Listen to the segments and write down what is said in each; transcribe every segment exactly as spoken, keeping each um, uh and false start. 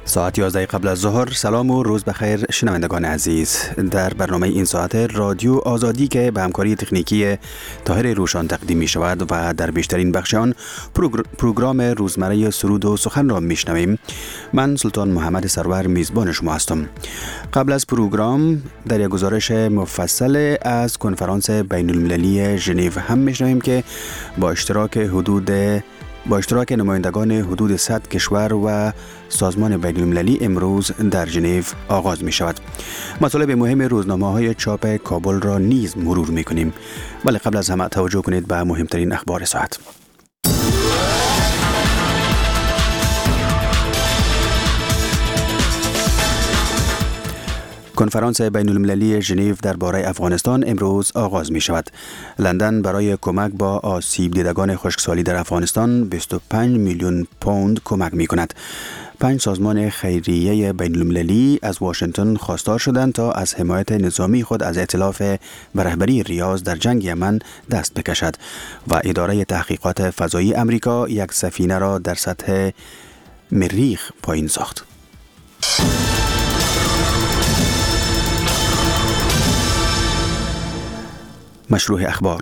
ساعت یازده قبل از ظهر. سلام و روز بخیر شنوندگان عزیز. در برنامه این ساعت رادیو آزادی که به همکاری تکنیکی طاهر روشان تقدیم می شود و در بیشترین بخش آن پروگرام روزمره سرود و سخن را می شنویم. من سلطان محمد سرور میزبان شما هستم. قبل از پروگرام در یک گزارش مفصل از کنفرانس بین المللی ژنو هم می شنویم که با اشتراک حدود با اشتراک نمایندگان حدود صد کشور و سازمان بین المللی امروز در ژنو آغاز می شود. مطالب مهم روزنامه‌های چاپ کابل را نیز مرور می کنیم. ولی قبل از همه توجه کنید به مهمترین اخبار ساعت. کنفرانس بین المللی ژنو درباره افغانستان امروز آغاز می شود. لندن برای کمک با آسیب دیدگان خشکسالی در افغانستان بیست و پنج میلیون پوند کمک می کند. پنج سازمان خیریه بین المللی از واشنگتن خواستار شدند تا از حمایت نظامی خود از ائتلاف به رهبری ریاض در جنگ یمن دست بکشد و اداره تحقیقات فضایی امریکا یک سفینه را در سطح مریخ پایین ساخت. مشروع اخبار.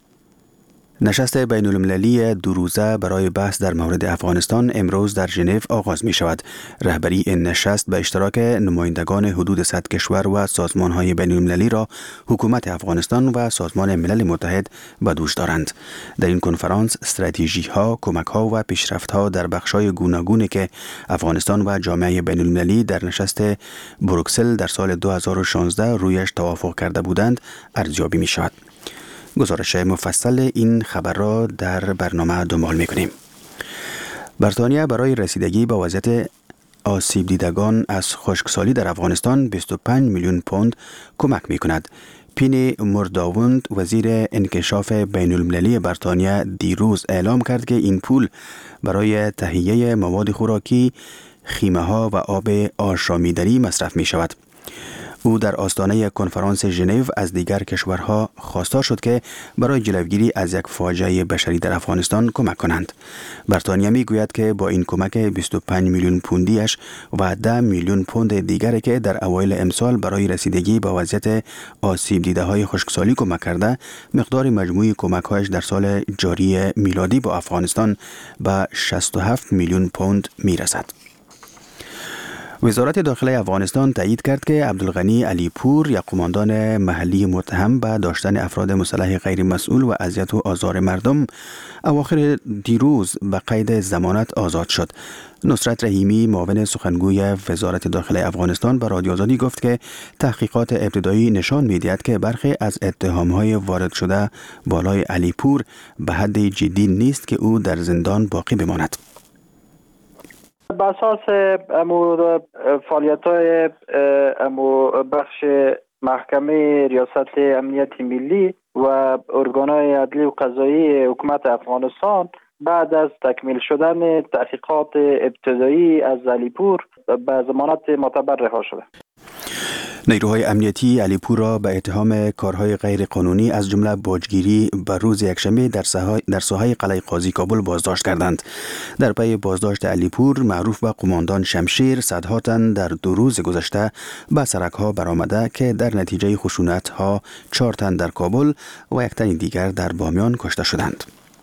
نشست بین المللی دو روزه برای بحث در مورد افغانستان امروز در ژنو آغاز می شود. رهبری این نشست به اشتراک نمایندگان حدود صد کشور و سازمان‌های بین المللی را حکومت افغانستان و سازمان ملل متحد به دوش دارند. در این کنفرانس استراتژی‌ها، کمک‌ها و پیشرفت‌ها در بخش‌های گوناگونی که افغانستان و جامعه بین المللی در نشست بروکسل در سال دو هزار و شانزده رویش توافق کرده بودند ارزیابی می شود. گزارش مفصل این خبر را در برنامه دنبال می‌کنیم. بریتانیا برای رسیدگی به وضعیت آسیب دیدگان از خشکسالی در افغانستان بیست و پنج میلیون پوند کمک می‌کند. پینی مرداوند وزیر انکشاف بین المللی بریتانیا دیروز اعلام کرد که این پول برای تهیه مواد خوراکی، خیمه‌ها و آب آشامیدنی مصرف می‌شود. او در آستانه کنفرانس ژنو از دیگر کشورها خواستار شد که برای جلوگیری از یک فاجعه بشری در افغانستان کمک کنند. بریتانیا میگوید که با این کمک بیست و پنج میلیون پوندیش و ده میلیون پوند دیگری که در اوایل امسال برای رسیدگی به وضعیت آسیب دیده های خشکسالی کمک کرده، مقدار مجموعی کمک‌هایش در سال جاری میلادی با افغانستان به شصت و هفت میلیون پوند میرسد. وزارت داخلی افغانستان تایید کرد که عبدالغنی علی پور، یک قماندان محلی متهم به داشتن افراد مسلح غیر مسئول و اذیت و آزار مردم، اواخر دیروز به قید ضمانت آزاد شد. نصرت رحیمی، معاون سخنگوی وزارت داخلی افغانستان، به رادیو آزادی گفت که تحقیقات ابتدایی نشان می‌دهد که برخی از اتهام‌های وارد شده بالای علی پور به حد جدی نیست که او در زندان باقی بماند. به اساس امو فعالیت‌های امو بخش محکمه ریاست امنیت ملی و ارگان‌های عدلی و قضایی حکومت افغانستان، بعد از تکمیل شدن تحقیقات ابتدایی از علیپور به ضمانت معتبر رها شده. نیروهای امنیتی علیپور را به اتهام کارهای غیر قانونی از جمله باجگیری به روز یکشنبه در در ساحه قلعه قاضی کابل بازداشت کردند. در پی بازداشت علیپور، معروف به قماندان شمشیر، صدها تن در دو روز گذشته به سرک‌ها برآمده که در نتیجه خشونت‌ها چهار تن در کابل و یک تن دیگر در بامیان کشته شدند.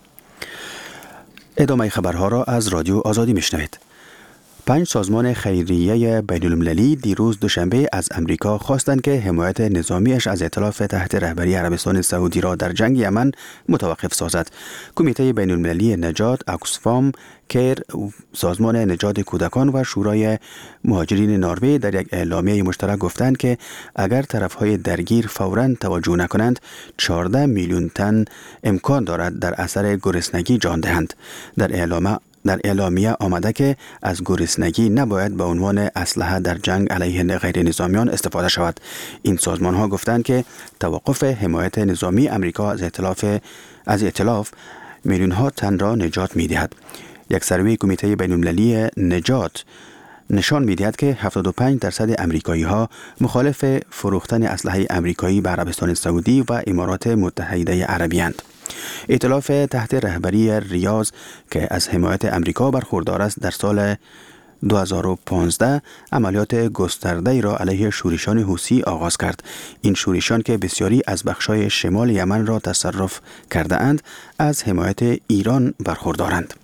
ادامه خبرها را از رادیو آزادی میشنوید. پنج سازمان خیریه بین المللی دیروز دوشنبه از امریکا خواستند که حمایت نظامیش از ائتلاف تحت رهبری عربستان سعودی را در جنگ یمن متوقف سازد. کمیته بین المللی نجات، اکسفام، کیر، سازمان نجات کودکان و شورای مهاجرین نروژ در یک اعلامیه مشترک گفتند که اگر طرفهای درگیر فوراً توجه نکنند، چهارده میلیون تن امکان دارد در اثر گرسنگی جان دهند. در اعلامیه در اعلامیه آمده که از گرسنگی نباید به عنوان اسلحه در جنگ علیه غیر نظامیان استفاده شود. این سازمان ها گفتند که توقف حمایت نظامی امریکا از ائتلاف از ائتلاف میلیون ها تن را نجات می دهد. یک سروی کمیته بین المللی نجات نشان می‌دهد که هفتاد و پنج درصد امریکایی ها مخالف فروختن اسلحه امریکایی به عربستان سعودی و امارات متحده عربی اند. ائتلاف تحت رهبری ریاض که از حمایت امریکا برخوردار است در سال دو هزار و پانزده عملیات گسترده‌ای را علیه شورشیان حوثی آغاز کرد. این شورشیان که بسیاری از بخش‌های شمال یمن را تصرف کرده اند، از حمایت ایران برخوردارند.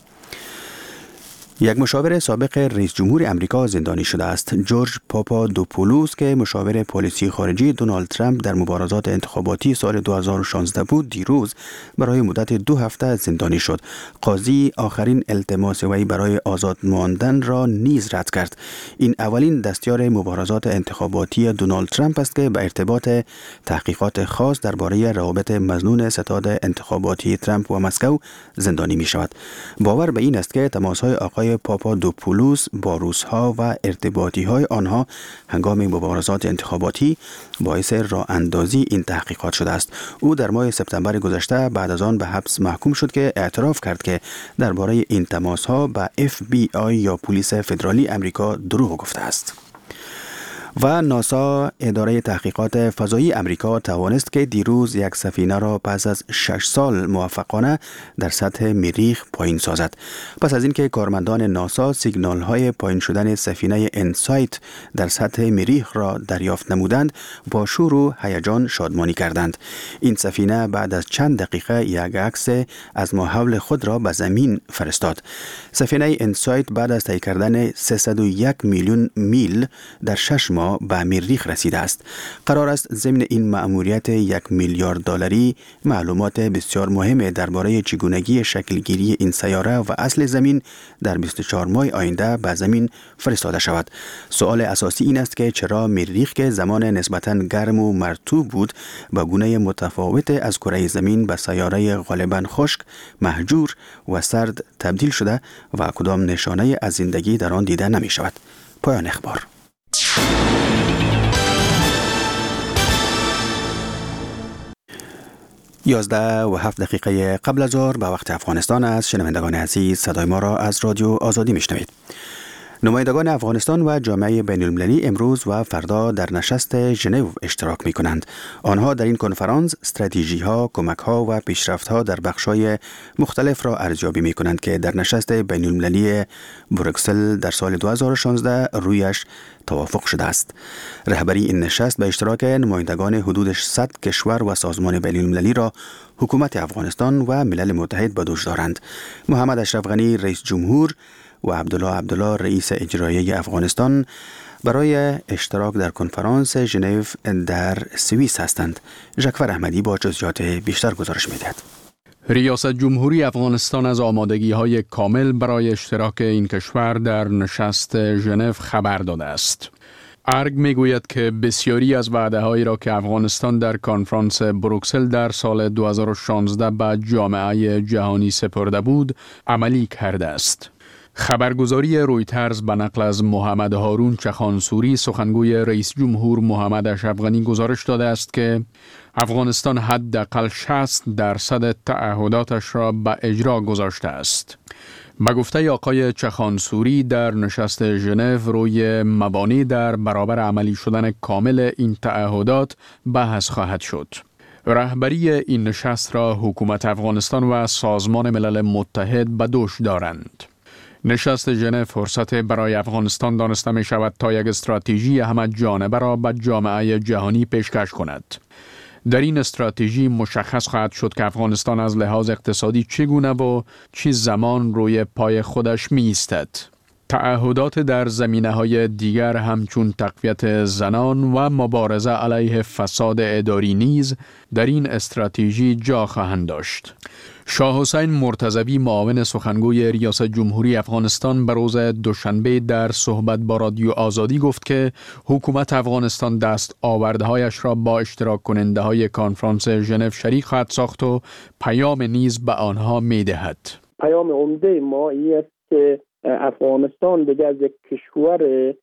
یک مشاور سابق رئیس جمهور امریکا زندانی شده است. جورج پاپادوپولوس که مشاور پالیسی خارجی دونالد ترامپ در مبارزات انتخاباتی سال دو هزار و شانزده بود، دیروز برای مدت دو هفته زندانی شد. قاضی آخرین التماس وی برای آزاد ماندن را نیز رد کرد. این اولین دستیار مبارزات انتخاباتی دونالد ترامپ است که به ارتباط تحقیقات خاص درباره روابط مظنون ستاد انتخاباتی ترامپ و مسکو زندانی می شود. باور به این است که تماس‌های آقای پاپادوپولوس با روس‌ها و ارتباطی‌های آنها هنگام مبارزات انتخاباتی باعث راه اندازی این تحقیقات شده است. او در ماه سپتامبر گذشته بعد از آن به حبس محکوم شد که اعتراف کرد که درباره این تماس‌ها به اف بی آی یا پلیس فدرالی امریکا دروغ گفته است. و ناسا، اداره تحقیقات فضایی امریکا، توانست که دیروز یک سفینه را پس از شش سال موفقانه در سطح مریخ پایین سازد. پس از اینکه کارمندان ناسا سیگنال های پایین شدن سفینه انسایت در سطح مریخ را دریافت نمودند، با شور و هیجان شادمانی کردند. این سفینه بعد از چند دقیقه یک عکس از ماحول خود را به زمین فرستاد. سفینه انسایت بعد از طی کردن سیصد و یک میلیون میل در شش ماه به مریخ رسیده است. قرار است ضمن این مأموریت یک میلیارد دلاری معلومات بسیار مهم درباره چگونگی شکلگیری این سیاره و اصل زمین در بیست و چهار ماه آینده به زمین فرستاده شود. سوال اساسی این است که چرا مریخ که زمان نسبتاً گرم و مرطوب بود به گونه متفاوت از کره زمین به سیاره غالباً خشک، مهجور و سرد تبدیل شده و کدام نشانه از زندگی در آن دیده نمی شود. پایان اخبار. یازده و هفت دقیقه قبل از ظهر به وقت افغانستان است. شنوندگان عزیز، صدای ما را از رادیو آزادی میشنوید. نمایندگان افغانستان و جامعه بین المللی امروز و فردا در نشست ژنو اشتراک می کنند. آنها در این کنفرانس استراتژی ها، کمک ها و پیشرفت ها در بخش های مختلف را ارزیابی می کنند که در نشست بین المللی بروکسل در سال دو هزار و شانزده رویش توافق شده است. رهبری این نشست به اشتراک نمایندگان حدود صد کشور و سازمان بین المللی را حکومت افغانستان و ملل متحد به دوش دارند. محمد اشرف غنی رئیس جمهور و عبدالله عبدالله رئیس اجرایی افغانستان برای اشتراک در کنفرانس ژنو در سوئیس هستند. ژکفر احمدی با جزئیات بیشتر گزارش می‌دهد. ریاست جمهوری افغانستان از آمادگی‌های کامل برای اشتراک این کشور در نشست ژنو خبر داده است. ارگ میگوید که بسیاری از وعده‌هایی را که افغانستان در کنفرانس بروکسل در سال دو هزار و شانزده به جامعه جهانی سپرده بود، عملی کرده است. خبرگزاری رویترز به نقل از محمد هارون چخانسوری سخنگوی رئیس جمهور محمد اشرف غنی گزارش داده است که افغانستان حداقل شصت درصد تعهداتش را به اجرا گذاشته است. به گفته آقای چخانسوری در نشست ژنو روی مبانی در برابر عملی شدن کامل این تعهدات بحث خواهد شد. رهبری این نشست را حکومت افغانستان و سازمان ملل متحد به دوش دارند. نشست ژنو فرصت برای افغانستان دانسته می شود تا یک استراتژی همه جانبه را به جامعه جهانی پیشکش کند. در این استراتژی مشخص خواهد شد که افغانستان از لحاظ اقتصادی چگونه و چه زمان روی پای خودش می ایستد. تعهدات در زمینه‌های دیگر همچون تقویت زنان و مبارزه علیه فساد اداری نیز در این استراتژی جا خواهند داشت. شاه حسین مرتضوی معاون سخنگوی ریاست جمهوری افغانستان به روز دوشنبه در صحبت با رادیو آزادی گفت که حکومت افغانستان دست آوردهایش را با اشتراک کننده های کنفرانس ژنو شریک خواهد ساخت و پیام نیز به آنها می دهد. پیام عمده ما این است که افغانستان دیگر از یک کشور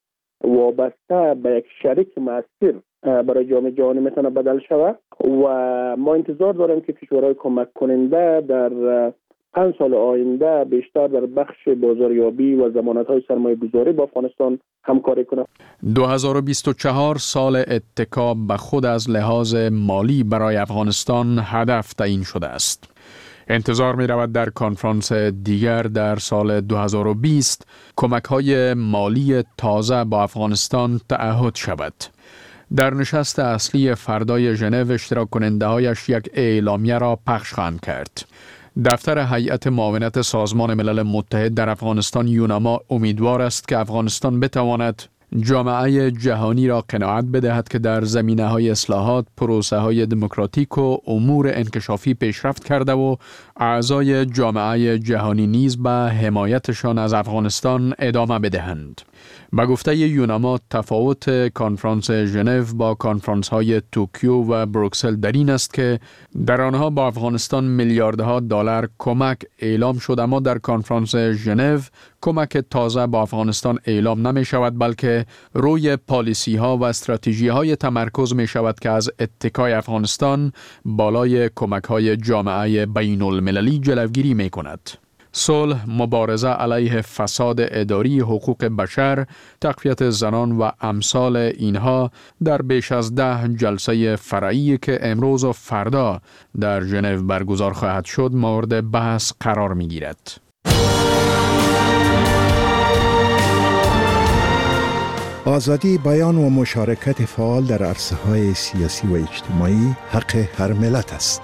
وابسته به یک شریک مؤثر برای جامعه جهانی میتونه بدل شود و ما انتظار داریم که کشورهای کمک کننده در پنج سال آینده بیشتر در بخش بازاریابی و ضمانت‌های سرمایه‌گذاری با افغانستان همکاری کنند. دو هزار و بیست و چهار سال اتکا به خود از لحاظ مالی برای افغانستان هدف تعیین شده است. انتظار می رود در کنفرانس دیگر در سال دو هزار و بیست کمک های مالی تازه با افغانستان تعهد شود. در نشست اصلی فردای ژنو اشتراک کننده هایش یک اعلامیه را پخش خواهند کرد. دفتر هیئت معاونت سازمان ملل متحد در افغانستان یوناما امیدوار است که افغانستان بتواند جامعه جهانی را قناعت بدهد که در زمینه‌های اصلاحات، پروسه‌های دموکراتیک و امور انکشافی پیشرفت کرده و اعضای جامعه جهانی نیز به حمایتشان از افغانستان ادامه بدهند. به گفته یوناما تفاوت کنفرانس ژنو با کنفرانس‌های توکیو و بروکسل در این است که در آنها با افغانستان میلیاردها دلار کمک اعلام شد، اما در کنفرانس ژنو کمک تازه با افغانستان اعلام نمی شود، بلکه روی پالیسی ها و استراتژی های تمرکز می شود که از اتکای افغانستان بالای کمک های جامعه بین المللی جلوگیری می کند. صلح، مبارزه علیه فساد اداری، حقوق بشر، تقویت زنان و امثال اینها در بیش از ده جلسه فرعی که امروز و فردا در ژنو برگزار خواهد شد مورد بحث قرار می گیرد. آزادی بیان و مشارکت فعال در عرصه‌های سیاسی و اجتماعی حق هر ملت است.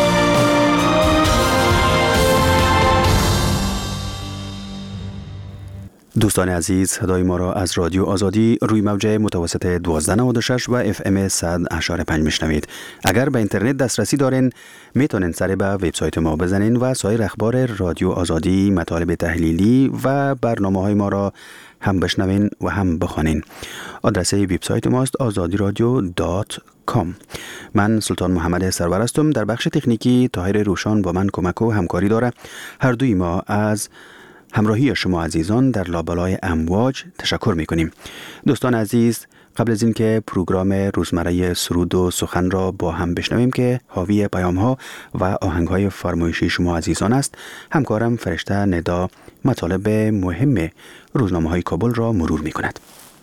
دوستان عزیز، صدای ما را از رادیو آزادی روی موج متوسط دوازده نود و شش و اف ام صد و پنج میشنوید. اگر به اینترنت دسترسی دارین میتونین سری به وبسایت ما بزنین و سایر اخبار رادیو آزادی، مطالب تحلیلی و برنامه‌های ما را هم بشنوین و هم بخوانین. آدرس وبسایت ماست آزادی رادیو دات کام. من سلطان محمد سرور هستم. در بخش تکنیکی طاهر روشان با من کمک و همکاری داره. هر دوی ما از همراهی شما عزیزان در لابلای امواج تشکر میکنیم. دوستان عزیز، قبل از اینکه پروگرام روزمره سرود و سخن را با هم بشنویم که حاوی پیام ها و آهنگ های فرمایشی شما عزیزان است، همکارم فرشته ندا مطالب مهم روزنامه های کابل را مرور می کند.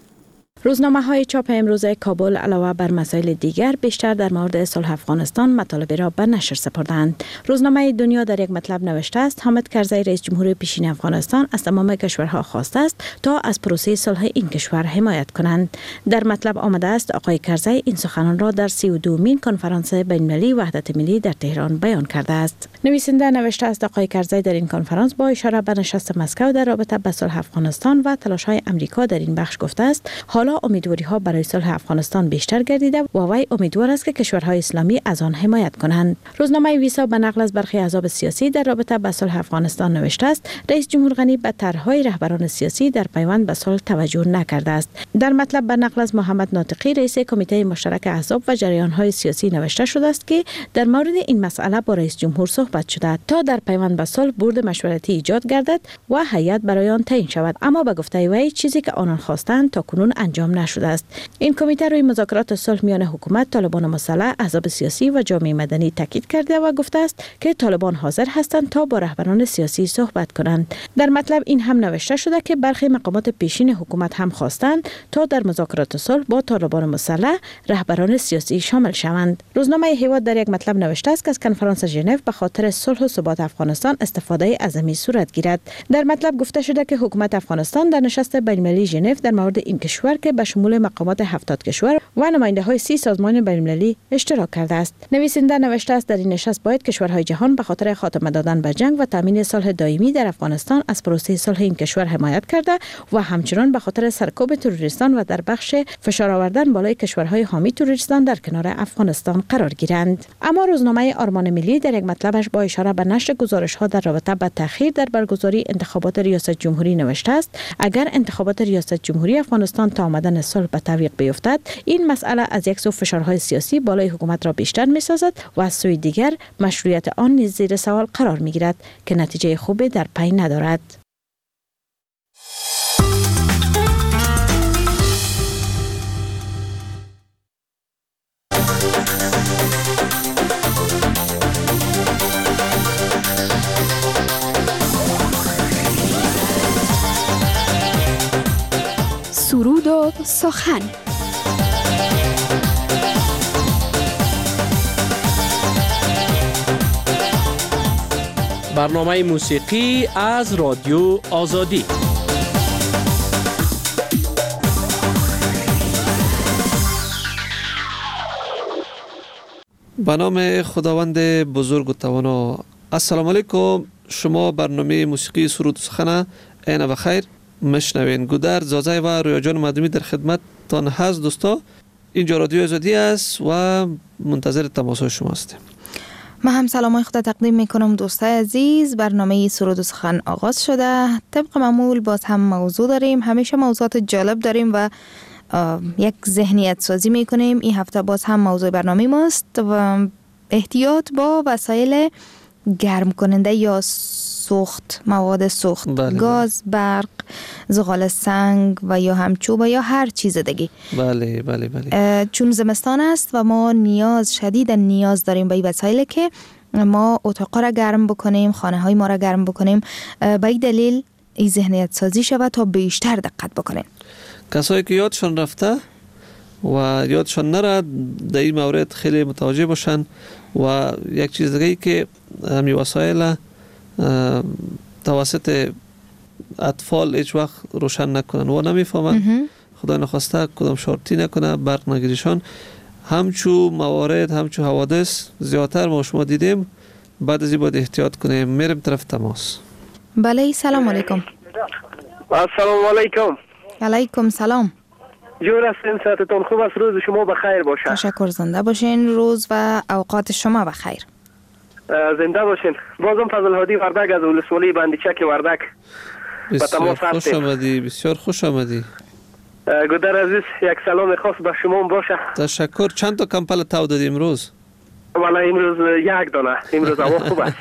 روزنامه های چاپ امروز کابل علاوه بر مسائل دیگر بیشتر در مورد صلح افغانستان مطالب را به نشر سپردند. روزنامه دنیا در یک مطلب نوشته است حامد کرزی رئیس جمهور پیشین افغانستان از تمام کشورها خواسته است تا از پروسه صلح این کشور حمایت کنند. در مطلب آمده است آقای کرزی این سخنان را در سی و دومین کنفرانس بین‌المللی وحدت ملی در تهران بیان کرده است. نویسنده نوشته است آقای کرزی در این کنفرانس با اشاره به نشست مسکو در رابطه با صلح افغانستان و تلاش‌های آمریکا در این بخش گفته است حالا امیدواری ها برای صلح افغانستان بیشتر گردیده و وی امیدوار است که کشورهای اسلامی از آن حمایت کنند. روزنامه ویسا به نقل از برخی احزاب سیاسی در رابطه با صلح افغانستان نوشته است رئیس جمهور غنی به طرحهای رهبران سیاسی در پیوند به صلح توجه نکرده است. در مطلب به نقل از محمد ناطقی رئیس کمیته مشترک احزاب و جریانهای سیاسی نوشته شده است که در مورد این مسئله با رئیس جمهور صحبت شده تا در پیوند به صلح بورد مشورتی ایجاد گردد و هیئت برای آن تعیین شود، اما به گفته وی چیزی که آنان خواستند تا کنون انجام نشده است. این کمیته روی مذاکرات صلح میان حکومت، طالبان مسلح، احزاب سیاسی و جامعه مدنی تاکید کرده و گفته است که طالبان حاضر هستند تا با رهبران سیاسی صحبت کنند. در مطلب این هم نوشته شده که برخی مقامات پیشین حکومت هم خواستند تا در مذاکرات صلح با طالبان مسلح رهبران سیاسی شامل شوند. روزنامه هیواد در یک مطلب نوشته است که از کنفرانس ژنو به خاطر صلح و ثبات افغانستان استفاده عظیمی صورت گیرد. در مطلب گفته شده که حکومت افغانستان در نشست بین‌المللی ژنو در مورد این کشور که به شمول مقامات هفتاد کشور و نماینده های سی سازمان بین‌المللی اشتراک کرده است. نویسنده نوشته است در این نشست باید کشورهای جهان به خاطر خاتمه دادن به جنگ و تامین صلح دائمی در افغانستان از پروسه صلح این کشور حمایت کرده و همچنین به خاطر سرکوب تروریستان و در بخش فشار آوردن بالای کشورهای حامی تروریستان در کنار افغانستان قرار گیرند. اما روزنامه آرمان ملی در یک مطلبش با اشاره به نشر گزارش‌ها در رابطه با تأخیر در برگزاری انتخابات ریاست جمهوری نوشته است اگر انتخابات ریاست جمهوری افغانستان تا آمدن صلح به تعویق بیفتد، این مسئله از یک سو فشارهای سیاسی بالای حکومت را بیشتر می‌سازد و از سوی دیگر مشروعیت آن نیز زیر سوال قرار می‌گیرد که نتیجه خوبی در پی ندارد. سرود و سخن. برنامه موسیقی از رادیو آزادی. به نام خداوند بزرگ و توانا. السلام علیکم. شما برنامه موسیقی سرود و سخن عین بخیر مشنوین. گودر زازای و رویا جان مدومی در خدمت تان هست. دوستا اینجا رادیو آزادی است و منتظر تماس شما هستیم. من هم سلامای خدا تقدیم میکنم دوستای عزیز. برنامه سرود و سخن آغاز شده. طبق معمول باز هم موضوع داریم. همیشه موضوعات جالب داریم و یک ذهنیت سازی میکنیم. این هفته باز هم موضوع برنامه ماست و احتیاط با وسایل گرم کننده یا سوخت، مواد سوخت، بله گاز، برق، زغال سنگ و یا همچوب یا هر چیز دیگه. بله بله بله. چون زمستان است و ما نیاز شدید نیاز داریم به این وسایل که ما اتاق را گرم بکنیم، خانه های ما را گرم بکنیم. به این دلیل این ذهنیت سازی شود تا بیشتر دقت بکنیم. کسایی که یادشان رفته و یادشان نره در این مورد خیلی متوجه باشن. و یک چیز دیگه ای که همین وسایل توسط اطفال هیچ وقت روشن نکنن و نمیفهمن، خدا نخواسته کدام شارتی نکنه برق نگیریشان. همچو موارد همچو حوادث زیادتر ما شما دیدیم. بعد از این باید احتیاط کنیم. میرم طرف تماس. بله سلام علیکم. السلام علیکم. علیکم سلام. جور هستین؟ صحتتون خوب است؟ روز شما بخیر باشه. تشکر. زنده باشین. روز و اوقات شما بخیر. زنده باشین. بازم فضل هادی وردک از ولسوالی بندیچک وردک. بسیار خوش آمدی. بسیار خوش آمدی. گودر عزیز یک سلام خاص به شما باشه. تشکر. چند تا کمپل تو دادی امروز؟ والا امروز یک دانه. امروز هوا خوب است.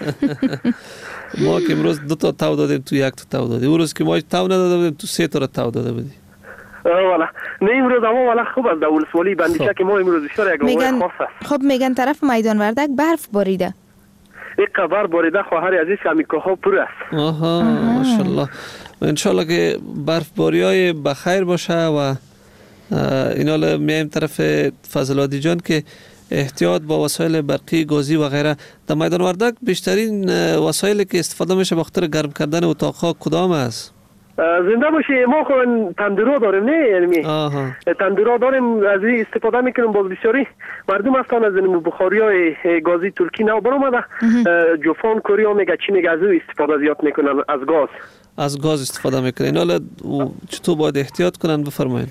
ما که امروز دو تا تو دادیم تو یک تا تو دادی. اون روز که ما تو نداده بودیم تو سه تا را تو داده بودی. والا نه امروز هوا والا خوب است. در ولسوالی بندیچک ما امروز بسیار یک هوا خاص است. خب میگن طرف میدان وردک برف باریده. یک قبر باریده خواهر عزیز امیکوها پر است. آها ماشاءالله. ان شاء الله که برف باریای بخیر باشه و اینا میایم طرف فضلادی جان که احتیاط با وسایل برقی، گازی و غیره. در میدان وردک بیشترین وسایلی که استفاده میشه به خاطر گرم کردن اتاق‌ها کدام است؟ زنده باشی. ما خود تندورا داریم نه علمی. تندورا داریم از این استفاده میکنیم. باز بسیاری مردم هستن از این بخاری های گازی ترکی نو برآمده. جوفان کوریا میگه چی میگه از این استفاده زیاد میکنن از گاز. از گاز استفاده میکنن. حالا چطور باید احتیاط کنن بفرمایید.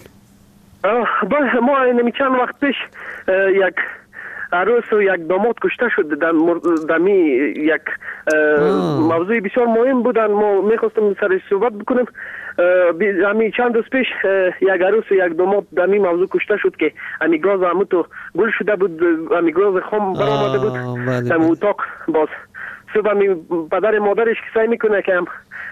ما نمی چند وقت پیش یک عروس و یک داماد کشته شد در دمی یک موضوع بسیار مهم بودن. ما میخواستم سرش صحبت بکنم. همی چند روز پیش یک عروس و یک داماد دمی موضوع کشته شد که همی گاز همو تو گل شده بود. همی گاز خام برآمده بود. هم اتاق باز صبح همی پدر مادرش که سعی میکنه که هم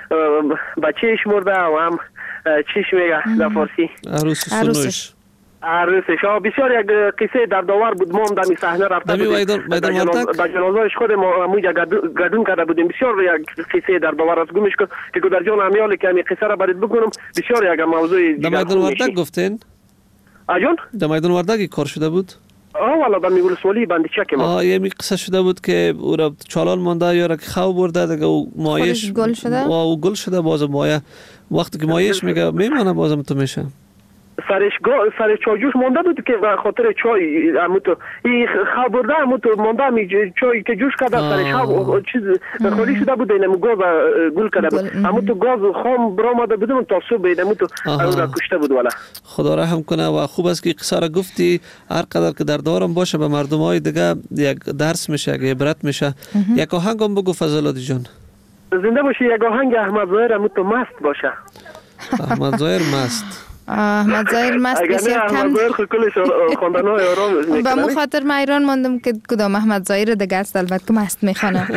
بچهش مرده و هم چیش میگه در فارسی عروس سنوش عروسش. بسیار یک قصه دردآور بود. ما هم در این صحنه رفته بودیم در جنازه‌اش خود ما همونجا گردون کرده بودیم. بسیار یک قصه دردآور است. گمش کن که گودر جان امیالی که همین قصه را برات بگم. بسیار یک موضوع در میدان وردک گفتین؟ آجون؟ در میدان وردک کار شده بود؟ آه والا در ولسوالی بندیچک ما. آه یه می قصه شده بود که او را چالان مانده یا را که خو برده دیگه او مایش گل شده. او گل شده باز مایه وقتی که مایش میگه میمونه بازم تو میشه. سرش سرش چاجوش مانده بود که به خاطر چای همون تو این خواب برده همون تو مانده می چای که جوش کرده سرش خواب چیز خالی شده بود. اینم گاز گل کرده بود. همون تو گاز خام برآمده بود تا صبح اینم تو اون را کشته بود. والا خدا رحم کنه. و خوب است که قصه را گفتی. هر قدر که در دارم باشه به مردم های دیگه یک درس میشه، یک عبرت میشه. یک آهنگ هم بگو فضلادی جان. زنده باشی. یک آهنگ احمد ظاهر همون تو مست باشه. احمد ظاهر مست. احمد ظاهر مست بسیار کم. به مخاطر من ایران ماندم که کدام احمد ظاهر دیگه است البته که مست میخوانه.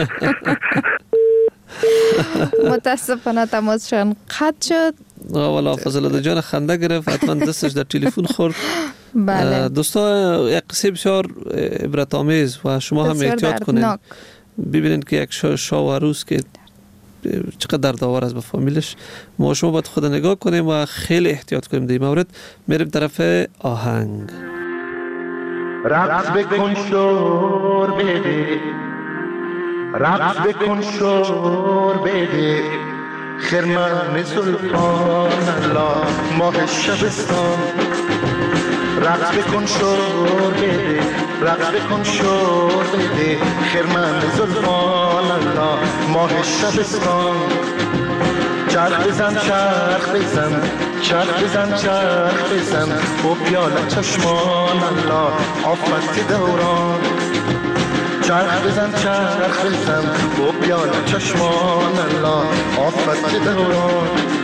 متاسفانه تماسشان قطع شد. والا فضلادی جان خنده گرفت. حتما دستش در تلفن خورد. بله دوستا یک قصه بسیار عبرت آمیز و شما هم احتیاط کنید. ببینید که یک شاه و عروس که چقدر دردآور است به فامیلش. ما شما باید خود نگاه کنیم و خیلی احتیاط کنیم در این مورد. میریم طرف آهنگ. رقص بکن شور بده رقص بکن شور بده خرمن زلفان الله ماه شبستان رقص بکن شور بده رقص بکن شور بده خرمن زلفان الله ماه شبستان چرخ بزن چرخ بزن چرخ بزن چرخ بزن با پیاله چشمان الله آفت دوران چرخ بزن چرخ بزن با پیاله چشمان الله آفت دوران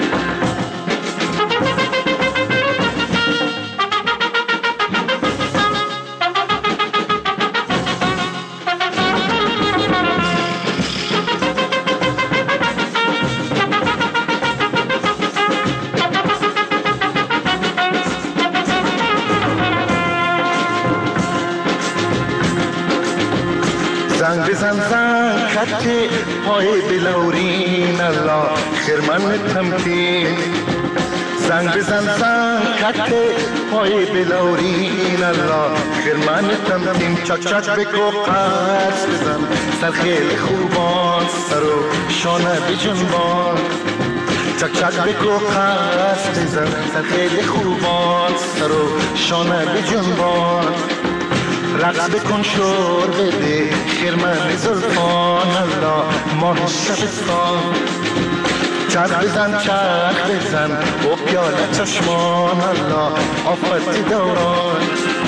زنگ بزن زنگ خط پای بلورین الله خرمن تمکین زنگ بزن زنگ خط پای بلورین الله خرمن تمکین چک چک بگو قرص بزن سر خیلی خوبان سر و شانه بجنبان چک چک بگو قرص بزن سر خیلی خوبان سر و شانه بجنبان رقص بکن شور بده خرمن زلفان الله ماه شبستان چرخ بزن چرخ بزن با پیاله چشمان الله آفت دوران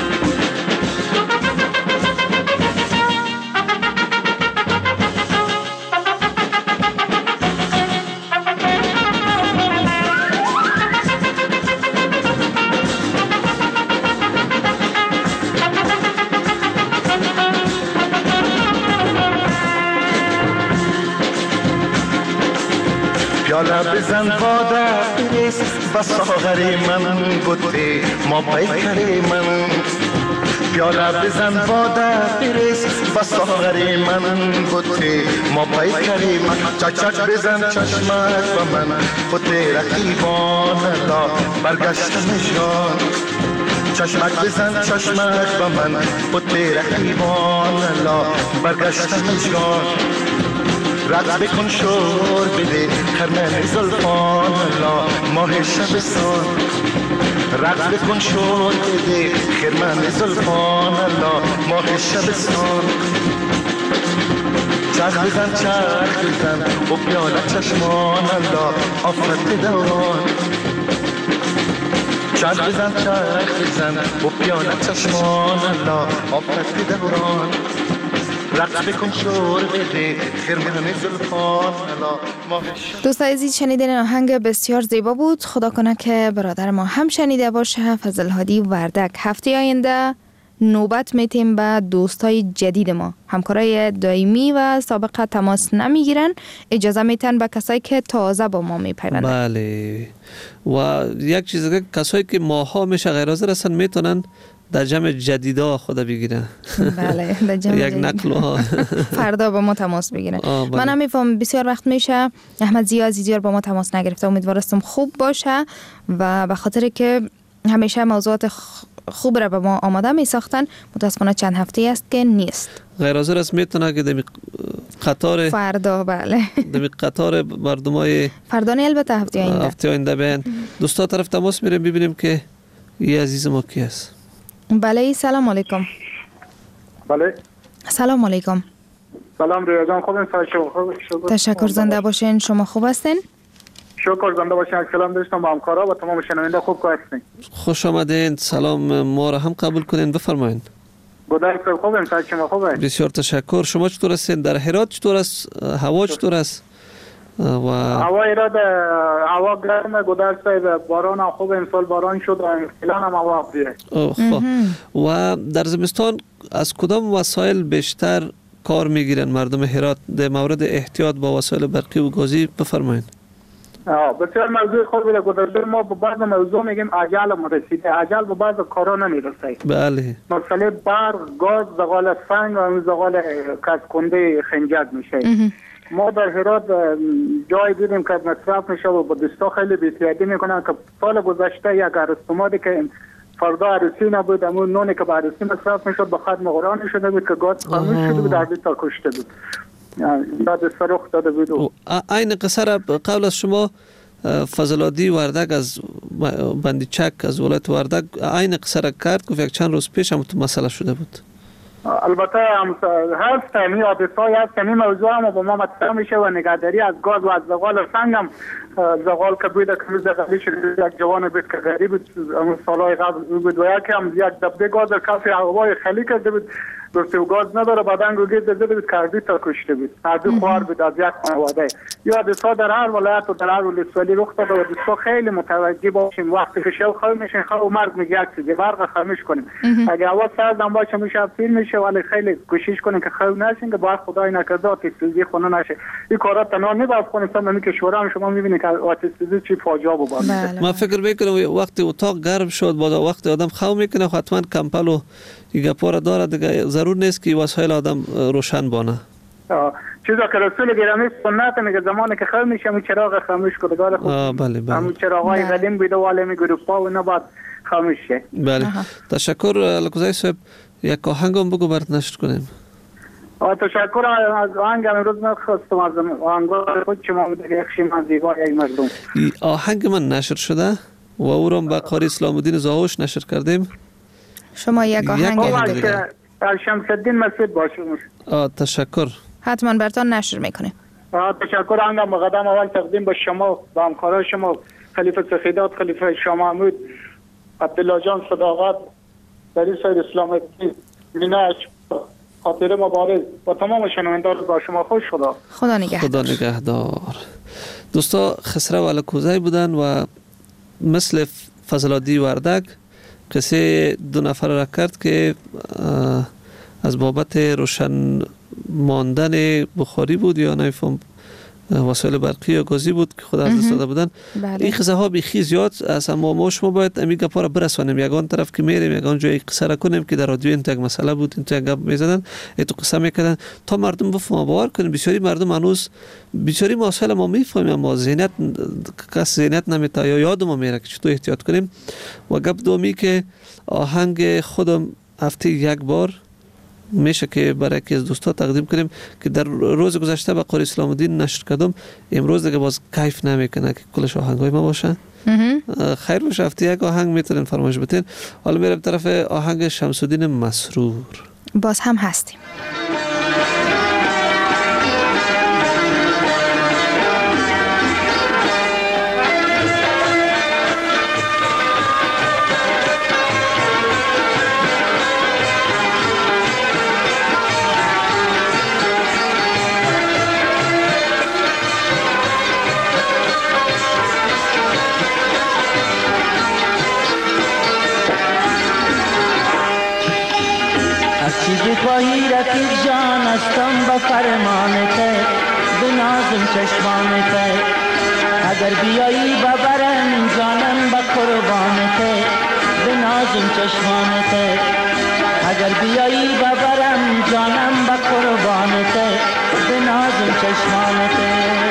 پیاله بزن باده بریز با ساغر من بوده ما پیکر من پیاله بزن باده بریز با ساغر من بوده ما پیکر من چک چک بزن چشمک با من بوده رقیبان الله برگشتم جان چشمک بزن چشمک با من بوده رقیبان الله برگشتم جان رقص بکن شور بده خرمن زلفان الله ماه شبستان رقص بکن شور بده خرمن زلفان الله ماه شبستان چرخ بزن چرخ بزن با پیاله چشمان الله آفت دوران چرخ بزن چرخ بزن با پیاله چشمان الله آفت دوران رقص بکن شور بده خرمن زلفان الله دوست عزیز شنیدن آهنگ بسیار زیبا بود. خدا کنه که برادر ما هم شنیده باشه. فضل هادی وردک. هفته آینده نوبت میتیم به دوستای جدید ما، همکارای دائمی و سابقه تماس نمیگیرن، اجازه میتن به کسایی که تازه با ما میپیوندن. بله و یک چیز دیگه کسایی که ماها میشه غیر حاضر هستن میتونن در جمع جدیدا خدا بگیرن. بله در جمع یک نقل ها فردا با ما تماس بگیرن. من هم میفهم بسیار وقت میشه احمد ضیا عزیزیار با ما تماس نگرفته. امیدوارستم خوب باشه و به خاطر که همیشه موضوعات خوب را به ما آماده می ساختن، متاسفانه چند هفته است که نیست. غیر حاضر است میتونه که دمی قطار فردا بله دمی قطار مردمای فردا نه البته هفته آینده هفته آینده بیان دوستا طرف تماس میریم ببینیم که یه عزیز ما کی است. بله سلام علیکم. بله سلام علیکم. سلام رویا جان، خوبین؟ خوب تشکر، زنده باشین. شما خوب هستین؟ شکر، زنده باشین. سلام داشتم با همکارا و تمام شنونده. خوب هستین؟ خوش آمدین. سلام ما را هم قبول کنین، بفرمایید. گودای خوبم، تا شما خوبه؟ بسیار تشکر. شما چطور هستین؟ در هرات چطور است؟ هوا چطور است؟ و هوا ایراد هوا گرمه، گذشت باران هم خوب امسال باران شد و فعلا هم هوا افزیه. و در زمستان از کدام وسایل بیشتر کار میگیرن مردم هرات در مورد احتیاط با وسایل برقی و گازی؟ بفرمایید. بسیار موضوع خوبی گذاشته. ما با بعض موضوع میگیم عجل مرسیده، عجل با بعض کارا نمیرسه. بله. مثلا برق، گاز، زغال سنگ و اون زغال کسکنده خنجر میشه. ما در هرات جای دیدیم که مصرف میشه و با دوستا خیلی بی‌احتیاطی میکنن که سال گذشته یک عروسمادی که فردا عروسی نبود، همون نونی که به عروسی مصرف میشد به ختم قرآن شده بود که گاز خاموش شده بود، در بیتا کشته بود. یاد سرخ داده بود. این قصه را قبل از شما فضلادی وردک از بندیچک از ولایت وردک این قصه را کرد، گفت یک چند روز پیش هم تو مسئله شده بود. البته هست تمی آدیسای هست تمی موضوع هم با ما مطرح میشه و نگهداری از گاز و از زغال سنگ هم زغال که بوده که روز قبلی شده یک جوان بود که غریب بود سالهای قبل بود و یکی هم یک دبده گاز در کف هوای خالی کرده بود، گفته و گاز نداره بعدن گوگید زده بود کردی تا کشته بود، هردو خوار بود از یک خانواده. یا حادثه در هر ولایت و در هر ولسوالی رخ داده و دوستا خیلی متوجه باشیم وقتی که شو خواهی میشین خواهی مرگ میگه یک چیزی برق خاموش کنیم. اگه هوا سردم باشه میشه فیلم میشه ولی خیلی کوشش کنیم که خواهی نشین که باید خدای نکرده آتش‌سوزی خونه نشه. این کارا تنها نباید کنیم تا نمی کشورها هم شما میبینید که آتش‌سوزی چی فاجعه بود. ما فکر میکنم وقتی اتاق گرم شد بعد وقتی آدم خواب میکنه حتما کمپل و دیگه پاره داره دیگه ضرور نیست که وسایل آدم روشن بانه. چیزا که رسول گرامی سنت میگه زمانی که خواب میشه می چراغ خاموش کنه داره خوب. بله بله. همون چراغای قدیم بود و عالم گروپا و نباید خاموش شه. بله. تشکر الکوزای صاحب، یک آهنگم بگو برات نشر کنیم. آه تشکر از آهنگ امروز نخواستم از آهنگ خود شما بده خشم از زیبای ای مردم. آهنگ من نشر شده و او رو با قاری اسلام الدین زاهوش نشر کردیم. شما یک آهنگ دیگه شمس الدین مسعود باشه. آه تشکر. حتما براتون نشر میکنیم. آه تشکر آهنگ مقدم اول تقدیم به شما و همکارای شما خلیفه سفیدات، خلیفه شاه محمود، عبدالله جان صداقت، دری سید اسلام الدین، میناش خاطر مبارز و تمام شنوندگان با شما خوش خدا. خدا نگهدار. خدا نگهدار. دوستا خسرو الکوزای بودن و مثل فضلادی وردک قصه دو نفر را کرد که از بابت روشن ماندن بخاری بود یا نمیفهم وسایل برقی یا گازی بود که خود از دست داده بودن. بله. این قصه ها بیخی زیاد از اما ما شما باید امی گپا را برسانیم، یگان طرف که میریم یگان جای قصه را کنیم که در رادیو این یک مسئله بود این تو یک گپ میزدن ای تو قصه میکردن تا مردم بفهمن باور کنیم. بسیاری مردم هنوز بسیاری مسائل ما میفهمیم اما ذهنیت کس ذهنیت نمیتا یا یاد ما میره که چطور احتیاط کنیم. و گپ دومی که آهنگ خودم هفته یک بار میشه که برای یکی از دوستا تقدیم کنیم که در روز گذشته با قاری اسلام الدین نشر کردم، امروز دیگه باز کیف نمیکنه که کلش آهنگای ما باشه. خیر باشه هفته یک آهنگ میتونین فرمایش بتین. حالا میرم طرف آهنگ شمس الدین مسرور. باز هم هستیم. خواهی رفیق جان استم با فرمانت به نازم چشمانت اگر بیایی ببرم جانم با قربانت به نازم چشمانت اگر بیایی ببرم جانم با قربانت به نازم چشمانت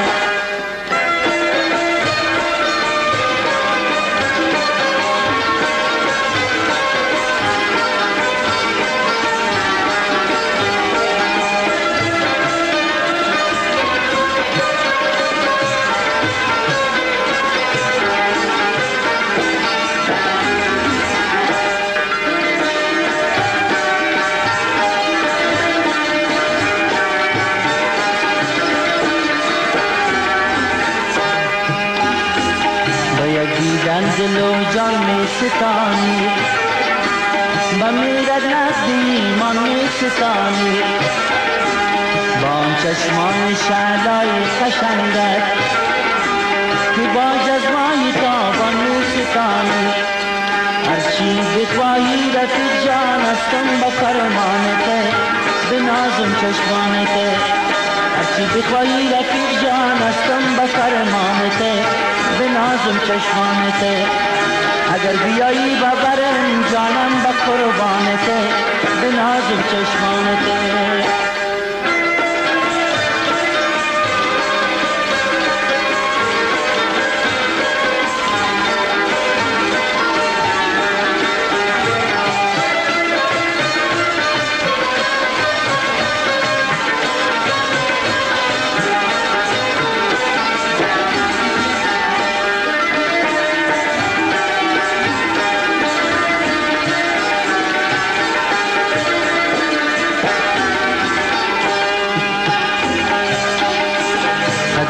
دل و جان می ستانی با میرد نزدی من می ستانی با آن چشمان شعلای قشنگت که با جزمای تابان می ستانی هرچی بخواهی رفیق جان استم با فرمانت به نازم چشمانت هرچی بخواهی رفیق جان استم با فرمانت به نازم چشمانت اگر بیایی ببرم جانم با قربانت به نازم چشمانت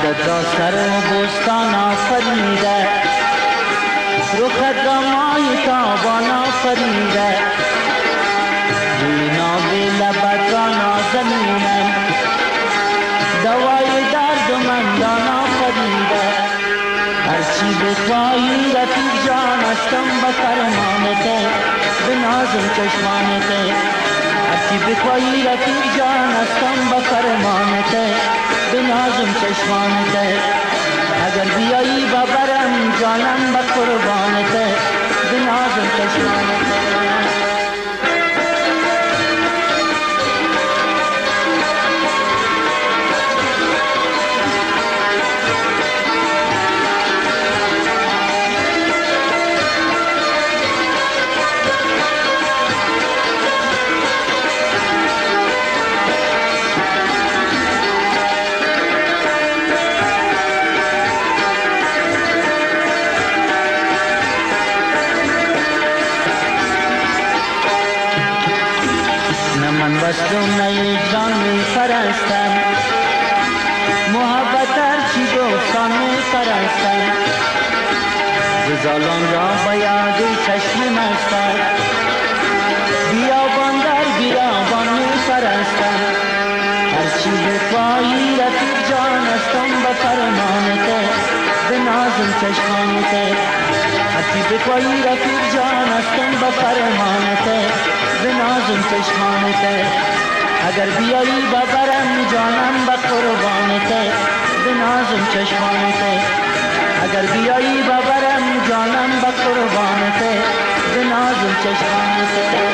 خود را سر بستان آفریده، رخت را مای تابان آفریده، روی ناب لبت را نازنینم، دوای درد و مندان آفریده. هرچی بخواهی رفیق جان هستم به فرمانته، به نازم چشمانته. هرچی بخواهی رفیق جان هستم به فرمانته، به نازم چشمانته. اگر بیایی ببرم جانم به قربانته، به نازم چشمانته. بستم ای جان می پرستم، محبت هرچی دوستان می پرستم. غزالان را به یاد چشم مستم، بیابان در بیابان می پرستم. هرچی بخواهی رفیق جان هستم به فرمانته، به نازم چشمانته. هرچی بخواهی رفیق جان هستم به فرمانته، به نازم چشمانته. اگر بیایی ببرم جانم به قربانته، به نازم چشمانته. اگر بیایی ببرم جانم به قربانته، به نازم چشمانته.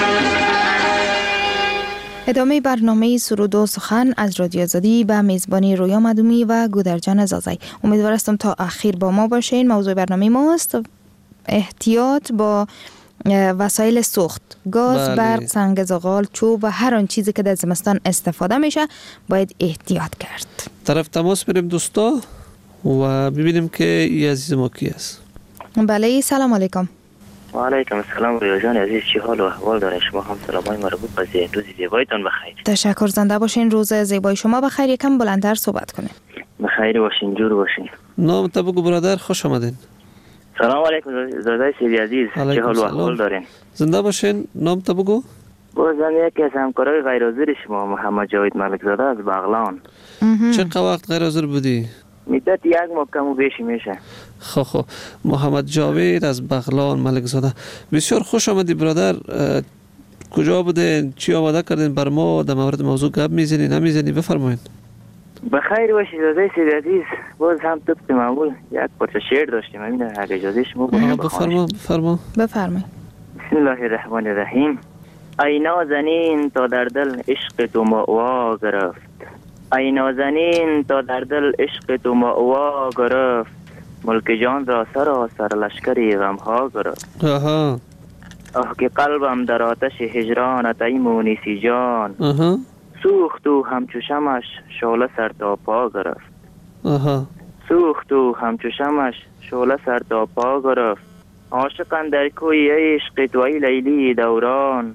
ادامه برنامه سرود و سخن از رادیو آزادی به میزبانی رویا مدومی و گودرجان زازای. امیدوار هستم تا اخیر با ما باشین. موضوع برنامه ماست احتیاط با وسایل سوخت، گاز، بله. برق، سنگ زغال، چوب و هر آن چیزی که در زمستان استفاده میشه باید احتیاط کرد. طرف تماس بریم دوستا و ببینیم که ای عزیز ما کی است. بله، سلام علیکم. و علیکم السلام رویا جان عزیز، چی حال و احوال داره؟ شما هم سلامای مربوط به روز زیبایتان بخیر. تشکر، زنده باشین. روز زیبای شما بخیر. یکم بلندتر صحبت کنین. بخیر باشین، جور باشین. نام تا بگو برادر، خوش آمدین. سلام علیکم زاده سیدی عزیز، چه حال و احوال دارین؟ زنده باشین. نام تا بگو. بازم یکی از همکارای غیر حاضر شما محمد جاوید ملک زاده از بغلان. چه وقت غیر حاضر بودی؟ مدت یک ماه کم و بیشی میشه. خب خب محمد جاوید از بغلان ملک زاده، بسیار خوش آمدی برادر. کجا بودین؟ چی آماده کردین بر ما؟ در مورد موضوع گپ میزنی نمیزنی؟ بفرمایید. بخیر باشی زاده سیدی عزیز. باز هم طبق معمول یک پارچه شعر داشتیم، همین اگه اجازه شما بخونم. بفرما بفرما بفرمایید. بسم الله الرحمن الرحیم. ای نازنین تا در دل عشق تو مأوا گرفت، ای نازنین تا در دل عشق تو مأوا گرفت، ملک جان را سر سر لشکری غم ها گرفت. آها. آه که قلبم در آتش هجرانت ای مونسی جان، آها. سوخت و همچو شمش شعله سر تا پا گرفت. آها. سوخت و همچو شمش شعله سر تا پا گرفت. عاشقان در کوی عشق تو ای لیلی دوران،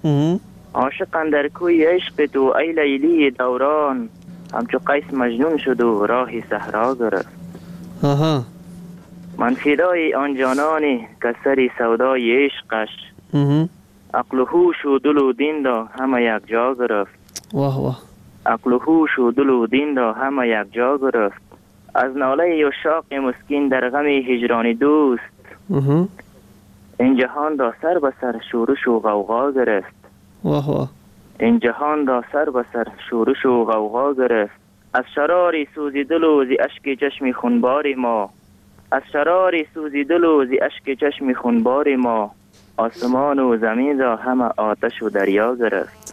عاشقان در کوی عشق تو ای لیلی دوران، همچو قیس مجنون شد و راهی صحرا گرفت. آها. من فدای آن جانانی که سری سودای عشقش، عقل و هوش و دل و دین را همه یک جا گرفت. واه واه. عقل و هوش و دل و دین را همه یک جا گرفت. از ناله عشاق مسکین در غم هجران دوست، این جهان را سر به سر شورش و غوغا گرفت. واه واه. این جهان را سر به سر شورش و غوغا گرفت. از شراری سوزی دل و زی اشک چشم خونبار ما، از شراری سوزی دل و زی اشک چشم خونبار ما، آسمان و زمین را همه آتش و دریا گرفت.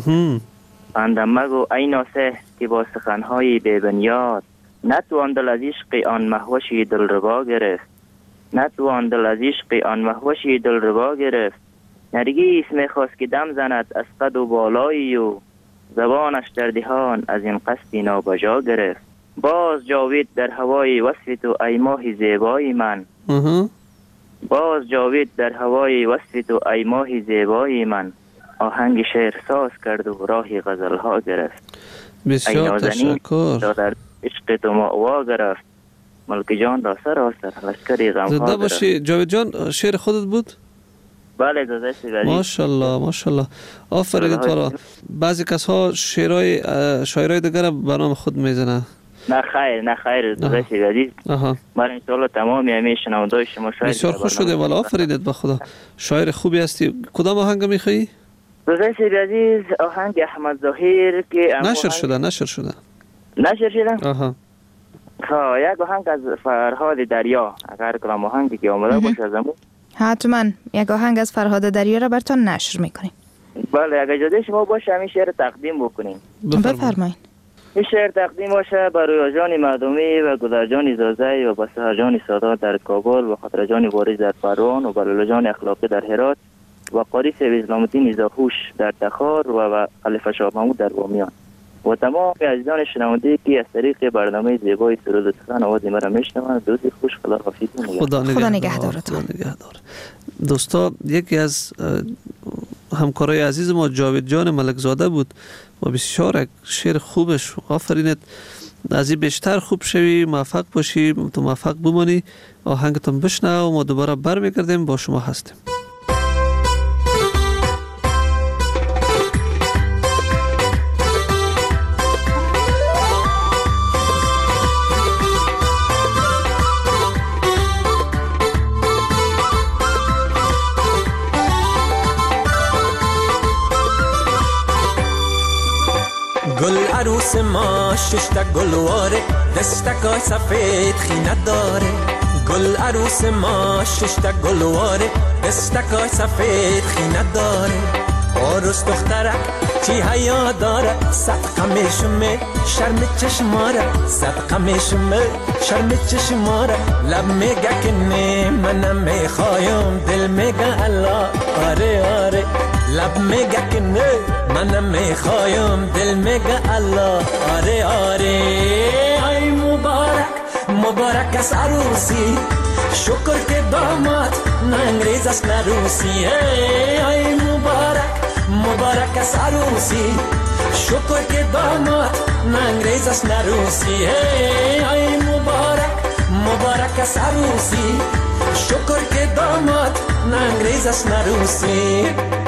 اندم مگو ای ناسه که با سخنهای ببنیاد، نتوان دل از عشق آن مهوشی دلربا گرفت. نتوان دل از عشق آن مهوشی دلربا گرفت. نرگیس میخواست که دم زند از قد و بالایی و زبانش در دهان از این قصدی نابجا گرفت. باز جاوید در هوای وصف تو ای ماه زیبای من، باز جاوید در هوای وصف تو ای ماه زیبای من، آهنگ شعر ساز کرد و راهی غزل ها گرفت. بسیار تشکر. تا در, عشق تو ما وا گرفت ملک جان دا سر آسر لشکری غمخواه زنده باشی. جاوید جان شعر خودت بود؟ بله داده سیدی. ماشاءالله ماشاءالله آفرین تو. بعضی کس ها شعرهای شاعرای دیگر به نام خود میزنه. نه خیر نه خیر داده سیدی. آها من ان شاء الله تمامی همه شنوندای شما شاعر بسیار خوش شده. والا آفرینت به خدا. شاعر خوبی هستی. کدام آهنگ میخوایی؟ داده سیدی عزیز آهنگ احمد ظاهر که نشر شده نشر شده. نشر شده؟ آها. ها یک آهنگ از فرهاد دریا اگر کلام آهنگی که آمده باشه از امو حتما یک آهنگ از فرهاد دریا را براتون نشر میکنیم. بله اگر اجازه شما باشه همین شعر تقدیم بکنیم. بفرمایید. این شعر تقدیم باشه برای جان مردمی و گذر جان زازی و بسهر جان سادات در کابل و خاطر جان وارث در پروان و بلال جان اخلاقی در هرات و قاری سیب اسلام الدین زاهوش در تخار و خلیفه شاه محمود در بامیان و تمام عزیزان شنونده که از طریق برنامه زیبای سرود و سخن آواز مرا میشنوند دوستی خوش خدا حافظ. خدا نگهدارتون. دوستا یکی از همکارای عزیز ما جاوید جان ملک زاده بود و بسیار شعر خوبش. آفرینت از این بیشتر خوب شوی، موفق باشی، تو موفق بمانی. آهنگتون بشنو و ما دوباره برمیگردیم با شما هستیم. گل عروس ما ششتا گلواره دستکای سفید خینه داره. گل عروس ما ششتا گلواره دستکای سفید خینه داره. عروس دخترک چی حیا داره صدقه میشمه شرم چشماره. صدقه میشمه شرم چشماره. لب میگه که نه منم میخوایم دل میگه الله آره آره. لب میگه که نه منم میخوایم دل میگه الله آره آره. ای مبارک مبارک از عروسی شکر که داماد نه انگریز است نه روسی. ای مبارک مبارک از عروسی شکر که داماد نه انگریز است نه روسی. ای مبارک مبارک از عروسی شکر که داماد نه انگریز است نه روسی.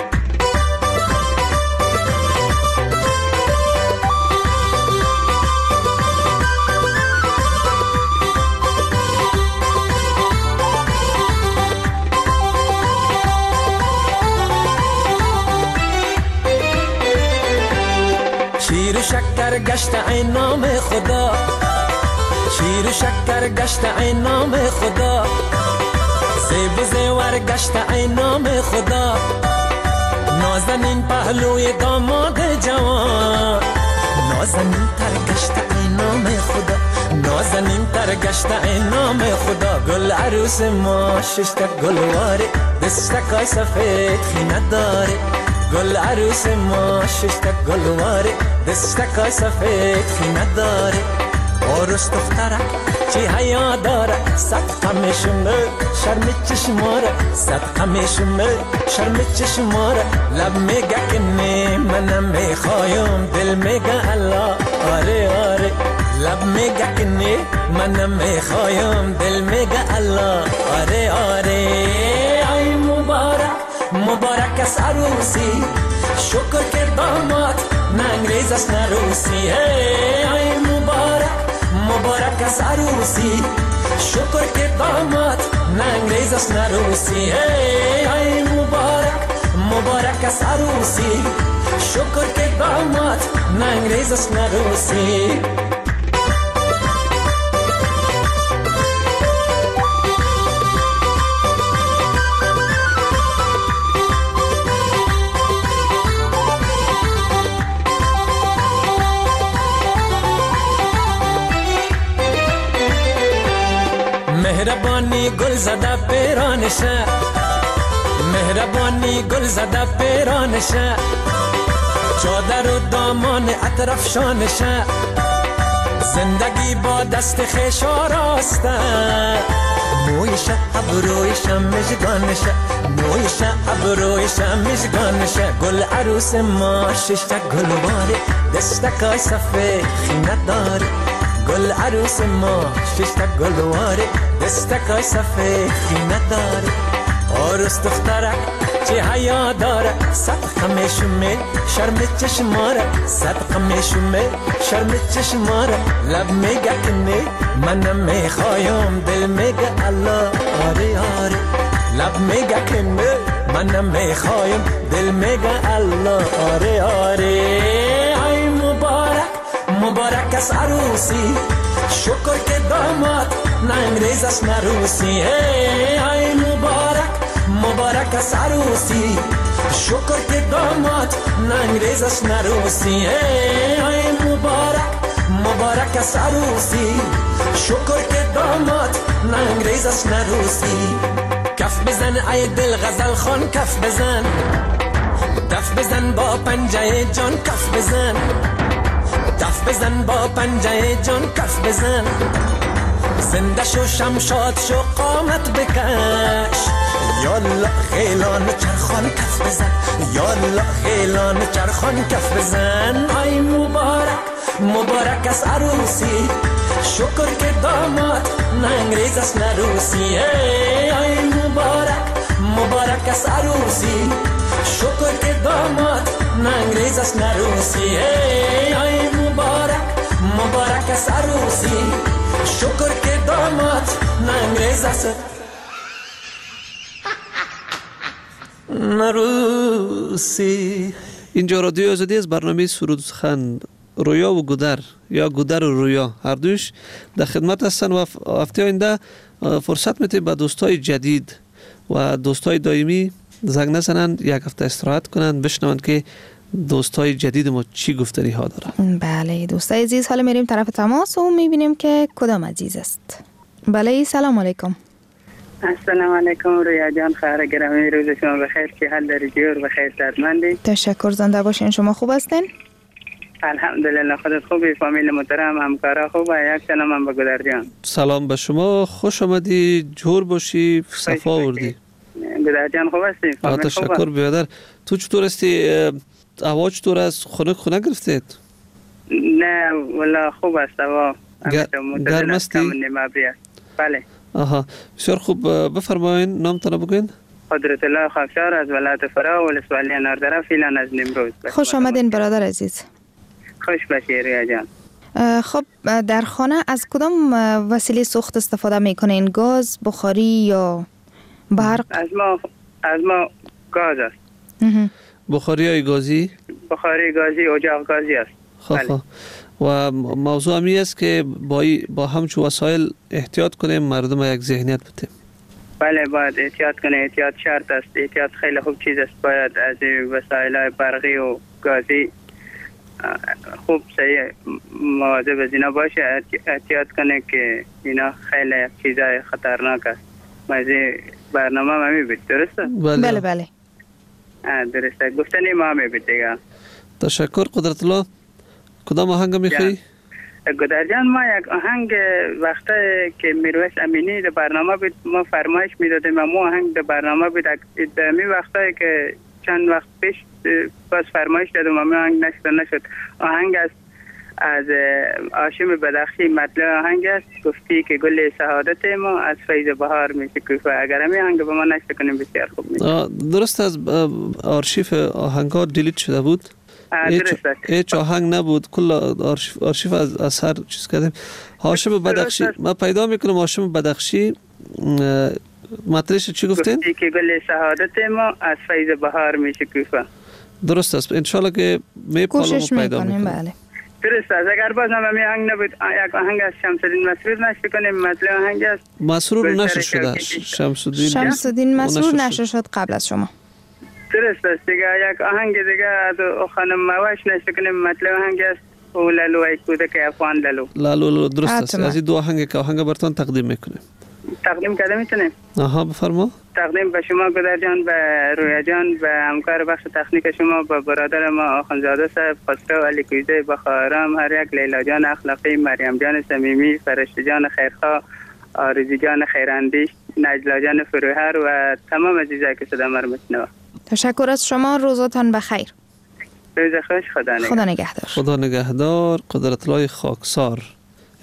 شیر و شکر گشت ای نام خدا. شیر و شکر گشت ای نام خدا. زیب و زیور گشت ای نام خدا. نازنین پهلوی داماد جوان. نازنین تر گشت ای نام خدا. نازنین تر گشت ای نام خدا. گل عروس ما ششتا گلواره دستکای سفید خینه داره. گل عروس ما ششتا گلواره دستکای سفید خینه داره. عروس دخترک چی حیا داره صدقه میشمه شرم چشماره. صدقه میشمه شرم چشماره. لب میگه که نه منم میخوایم دل میگه الله آره آره. لب میگه که نه منم میخوایم دل میگه الله آره آره. ای مبارک مبارک از عروسی شکر که داماد نه انگریز است نه روسی. ای مبارک مبارک از عروسی شکر که داماد نه انگریز است نه روسی. ای مبارک مبارک از عروسی شکر که داماد نه انگریز است نه روسی. مهربانی گل زده پیرانشه. مهربانی گل زده پیرانشه. چادر و دامان اطراف شانشه. زندگی با دست خویش آراسته. مویشه ابرویشه مژگانشه. مویشه ابرویشه مژگانشه. گل عروس ما ششتا گلواره دستکای سفید خینه داره. گل عروس ما ششتا گلواره دستکای سفید خینه داره آرس دخترک چه حیا داره صدقه میشومه شرم چشماره صدقه میشومه شرم چشماره لب میگه کنه منم میخوایم دل میگه الله آره آره لب میگه کنه منم میخوایم دل میگه الله آره آره ای مبارک مبارک از عروسی شکر که داماد ننگریزش نروسی ای مبارک مبارک از عروسی شکر که داماد ننگریزش نروسی ای مبارک مبارک از عروسی شکر که داماد ننگریزش نروسی کف بزن ای دل غزل خان کف بزن دف بزن با پنجه جان کف بزن دف بزن با پنجه جان کف بزن زنده شو شمشاد شو قامت بکش یالا خیلان چرخان کف بزن یالا خیلان چرخان کف بزن ای مبارک مبارک از عروسی شکر که داماد ننگریزش نروسی ای مبارک مبارک از عروسی شکر که داماد ننگریزش نروسی ای مبارک مبارک از عروسی شکر که داماد ننگریزش نروسی. اینجا رادیو آزادی از برنامه سرود سخن رویا و گودر یا گودر و رویا هر دوش در خدمت هستن و هفته آینده فرصت میده به دوستای جدید و دوستای دائمی زنگ نزنن یک هفته استراحت کنن بشنوند که دوستای جدید ما چی گفتنی ها دارن. بله دوستای عزیز حالا میریم طرف تماس و میبینیم که کدام عزیز است. بله سلام علیکم. السلام علیکم رویا جان خیر گرامی روز شما بخیر که حال داری جور بخیر سرمندی. تشکر زنده باشین شما خوب هستین؟ الحمدلله خودت خوبی فامیل محترم همکارا خوبه یک سلام هم به گودر جان. سلام به شما خوش آمدی جور باشی صفا آوردی. گودر جان خوب هستی؟ فامیل خوبه؟ تشکر بیادر. تو چطور هستی؟ هوا چطور است؟ خنک خنک گرفتید؟ نه والا خوب است هوا. گرم هستی؟ بله. آها بسیار خوب بفرمایین نامتان بگوین. قدرت الله خاکسار از ولایت فرا ولسوالی ناردره فیلان از نمروز. خوش آمدین برادر عزیز. خوش باشی رویا جان. خب در خانه از کدام وسیله سوخت استفاده میکنین؟ گاز، بخاری یا برق؟ از ما از ما گاز است. بخاری های گازی؟ بخاری گازی اجاق گازی است. خب و موضوع همی است که با, با همچون وسایل احتیاط کنیم مردم یک ذهنیت بده. بله باید احتیاط کنه احتیاط شرط است احتیاط خیلی خوب چیز است باید از وسایل برقی و گازی خوب صحیح مواظب از اینا باشه احتیاط کنه که اینا خیلی چیزای خطرناک است. مازی برنامه ما می بود درسته؟ بله بله درسته گفتنی ما می بود دیگه. تشکر قدرت الله. کدام آهنگ میخوایی؟ گودر جان ما یک آهنگ وقتی که میرویس امینی در برنامه بود ما فرمایش میدادیم و ما آهنگ در برنامه بود در می وقتی که چند وقت پیش باز فرمایش دادم و ما آهنگ نشد نشد آهنگ است از هاشم بدخشی مطلع آهنگ است گفتی که گل سعادت ما از فیض بهار میشکوفه اگر همین آهنگ به ما نشد کنیم بسیار خوب میشه. درست از آرشیف آهنگ‌ها دیلیت شده بود؟ هیچ آهنگ نبود کل آرشیف, آرشیف از, از هر چیز کردیم. هاشم بدخشی ما پیدا میکنم هاشم بدخشی مطلعش چی گفتین؟ گفتی که گل سعادت ما از فیض بهار میشکوفه. درست است انشالله که می کوشش میکنیم. بله درست است اگر باز هم همین آهنگ نبود یک آهنگ از شمس‌الدین مسرور نشد کنیم مطلع آهنگ است مسرور نشر شده شمس‌الدین شمس‌الدین مسرور نشر شد قبل از شما. درست است دیگه یک آهنگ دیگه از خانم موش نشد کنیم مطلع آهنگ است او لالو ای کودک افغان لالو لالو درست است از این دو آهنگ که آهنگ براتون تقدیم میکنیم. تقدیم کرده میتونیم؟ آها بفرما. تقدیم به شما گودر جان به رویا جان به همکار بخش تکنیک شما به برادر ما آخوندزاده صاحب خسرو علی کویزه بخارام هر یک لیلا جان اخلاقی مریم جان صمیمی فرشته جان خیرخواه آرزی جان خیراندیش نجلا جان فروهر و تمام عزیزایی که صدا مرا میشنوند. تشکر از شما روزتان بخیر. روز خوش خدا نگهدار. خدا نگهدار. خدا نگهدار قدرت الله خاکسار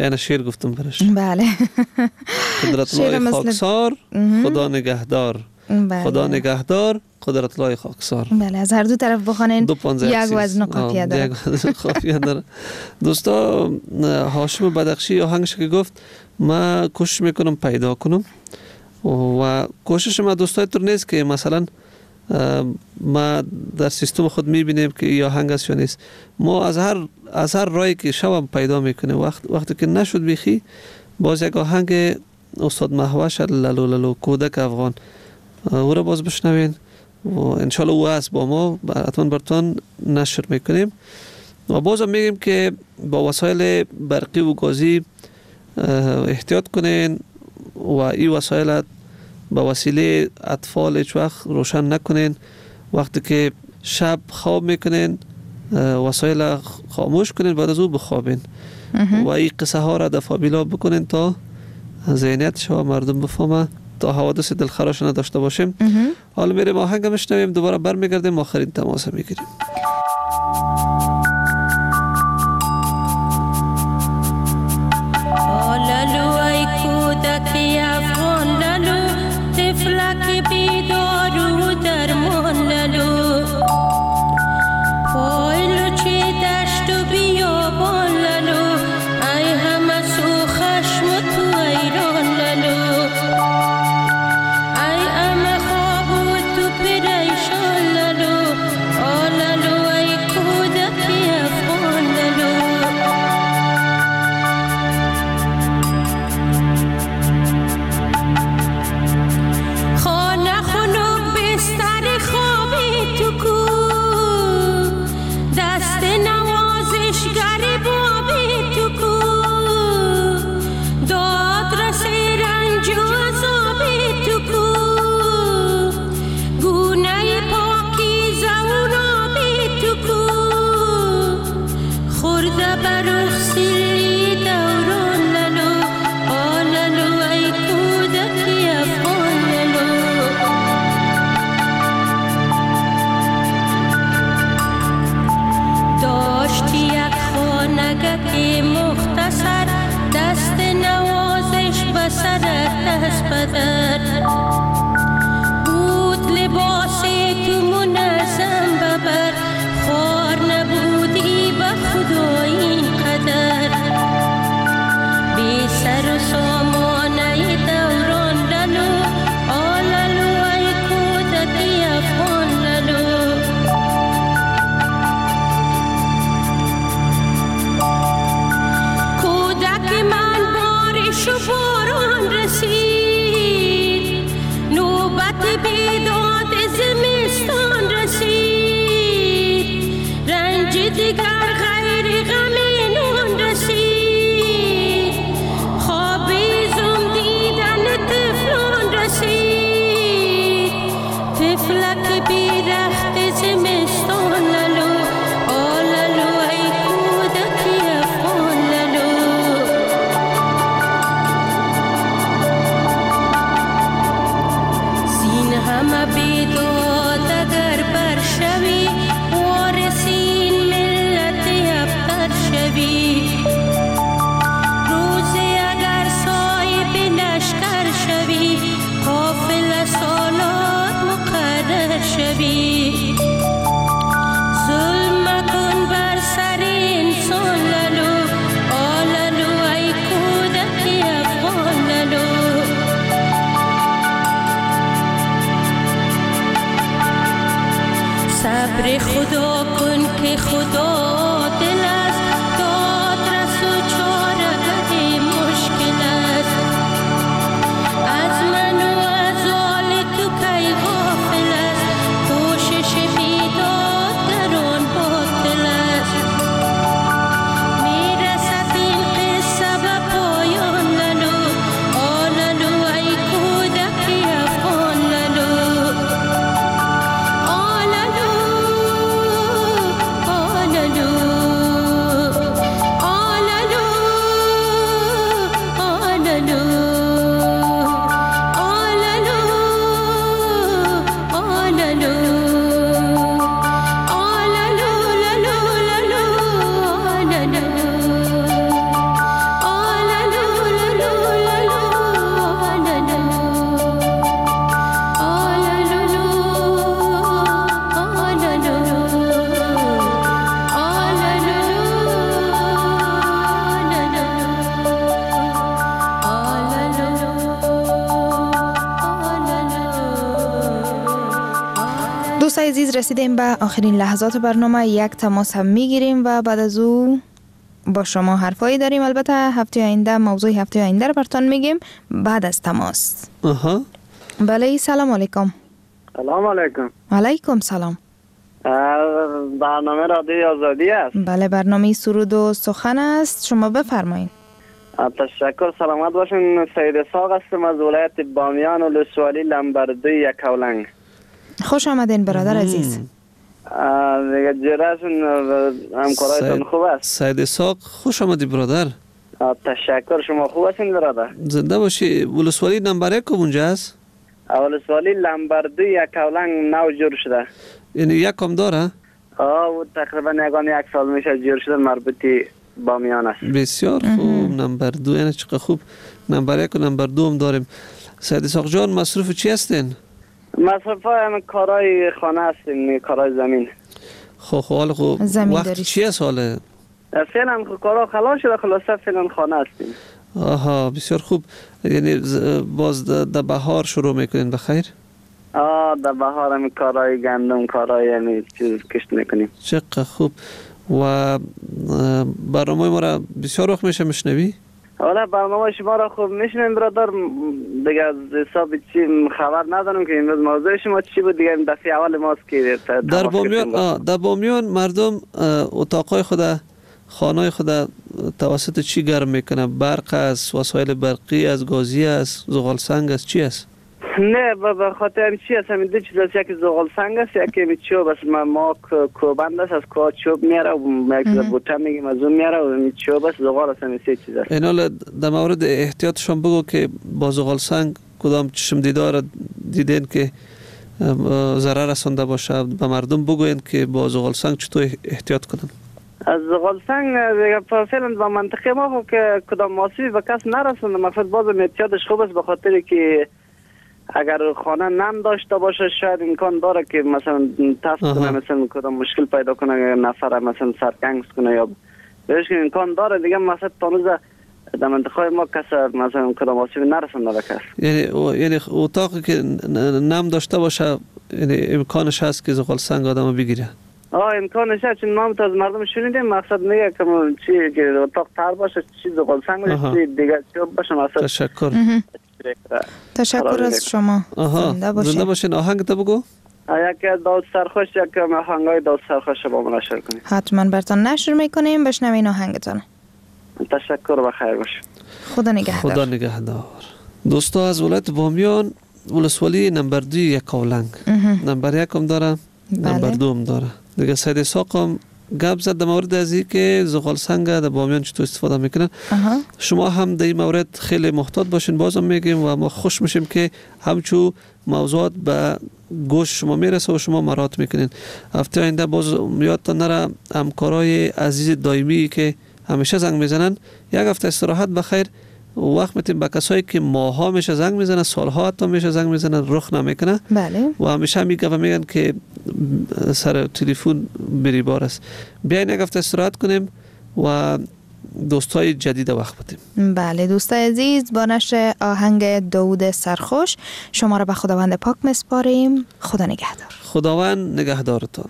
یعنی شعر گفتم برش. بله. قدرت الله خاکسار خدا نگهدار. بله. خدا نگهدار قدرت الله خاکسار. بله از هر دو طرف بخونین یک وزن قافیه داره. یک وزن قافیه داره. دوستا هاشم بدخشی آهنگش که گفت ما کوشش میکنم پیدا کنم و کوشش ما دوستای طور نیست که مثلا ما در سیستم خود میبینیم که یا آهنگ است یا نیست. ما از هر از هر راهی که شب پیدا میکنیم وقت وقتی که نشد بیخی باز یک آهنگ استاد مهوش لالو لالو کودک افغان او را باز بشنوین و انشالله او هست با ما حتما براتون نشر میکنیم و باز هم میگیم که با وسایل برقی و گازی احتیاط کنین و این وسایل با وسیله اطفال هیچ وقت روشن نکنین. وقتی که شب خواب میکنین وسایل خاموش کنین بعد از او بخوابین و این قصه ها را دفع بیلا بکنین تا ذهنیت شما مردم بفهمه تا حوادث دلخراش نداشته باشیم. حالا میریم آهنگ میشنویم دوباره برمیگردیم آخرین تماس میگیریم. فلک بیدار و درمان لالو پایلو چه دشت و بیابان لالو ای همه سو خشم و تو ایران لالو ای همه خواب و تو پریشان لالو آلالو ای کودک افغان لالو بود لباس تو منظم ببر خار نبودی به خدا این قدر عزیز رسیدیم به آخرین لحظات برنامه. یک تماس هم میگیریم و بعد از او با شما حرفایی داریم. البته هفته آینده موضوع هفته آینده رو براتون میگیم بعد از تماس. آها. بله سلام علیکم. سلام علیکم. علیکم سلام. برنامه رادیو آزادی است. بله برنامه سرود و سخن است. شما بفرمایید. تشکر. سلامت باشین. سید اسحاق هستم از ولایت بامیان ولسوالی لنبردوی یکاولنگ. خوش آمدین برادر عزیز. دیگه جراشون همکارایتون خوب است. سید اسحاق خوش آمدی برادر. تشکر. شما خوب هستین برادر؟ زنده باشی. ولسوالی نمبر یک کونجا است؟ ولسوالی لنبردوی یکاولنگ نو جور شده. یعنی یک کم داره؟ آه و تقریبا یگان یک سال میشه جور شده مربوطی بامیان است. بسیار خوب. نمبر دو یعنی چقدر خوب. نمبر یک و نمبر دو هم داریم. سید اسحاق جان مصروف چی هستین؟ مصروف های کارهای خانه هستیم، کارهای زمین. خب خب حالا خب وقت چی هست حاله؟ فعلا کارها خلاص شده خلاصه فعلا خانه هستیم. آها بسیار خوب. یعنی باز در بهار شروع میکنین بخیر؟ آه در بهار هم کارهای گندم کارهای همین چیز کشت میکنیم. چقدر خوب. و برنامه ما را بسیار وقت میشه میشنوی؟ حالا برنامه شما را خوب میشنویم برادر. دیگه از حساب چی خبر ندارم که امروز موضوع شما چی بود. دیگه دفعه اول ماست که در بامیان در بامیان مردم اتاقای خود خانه خود توسط چی گرم میکنه؟ برق است، وسایل برقی از گازی است، زغال سنگ است، چی است؟ نه به خاطر چی است؟ همین دو چیز است. یکی زغال سنگ است یکی چوب است. ما کوبند است از کوه چوب میاره و یک بوته میگیم از اون میاره و این چوب است. زغال است. همین سه چیز است. اینا در مورد احتیاطشون بگو که با زغال سنگ کدام چشم دیدار دیدین که ضرر رسانده باشه. به مردم بگوین که با زغال سنگ چطور احتیاط کنن. از زغال سنگ فعلا با منطقه ما خب که کدام ماسیوی به کس نرسونه. مقصد بازم احتیاطش خوب است به خاطر که اگر خانه نم داشته باشه شاید امکان داره که مثلا تفت کنه مثلا کدام مشکل پیدا کنه نفر مثلا سرکنگز کنه یا بهش که امکان داره. دیگه مثلا تانوز در منطقه ما کس مثلا کدام ماسیوی نرسونه به کس. یعنی یعنی اتاقی که نم داشته باشه یعنی امکانش هست که زغال سنگ آدمو بگیره. آه امکانش هست. چون نام تا از مردم شنیدیم. مقصد میگه که چی که اتاق تر باشه چی زغال سنگ باشه چی دیگه چوب باشه مثلا. تشکر. تشکر از شما. آها زنده باشین. آهنگ تا بگو. یک داود سرخوش یک آهنگای داود سرخوش با من نشر کنیم. حتما براتون نشر میکنیم. بشنوین آهنگتون. تشکر و خیر باش. خدا نگهدار. خدا نگهدار. دوستا از ولایت بامیان ولسوالی نمبر دو یکاولنگ. نمبر یک هم داره. بله. نمبر دو هم داره. دیگه سید اسحاق هم گپ زد در مورد از این که زغال سنگ در بامیان چطور استفاده میکنن. شما هم در این مورد خیلی محتاط باشین. بازم میگیم و ما خوش میشیم که همچون موضوعات به گوش شما میرسه و شما مراعات میکنین. هفته آینده باز یادتان نره همکارای عزیز دائمی که همیشه زنگ میزنن یک هفته استراحت بخیر وقت میتیم به کسایی که ماها میشه زنگ میزنن سالها حتی میشه زنگ میزنن رخ نمیکنه. بله. و همیشه میگه و میگن که سر تلفن بری بار است. بیاین یک هفته استراحت کنیم و دوستای جدید وقت بدیم. بله دوستای عزیز با نشر آهنگ داود سرخوش شما را به خداوند پاک مسپاریم. خدا نگهدار. خداوند نگهدارتان.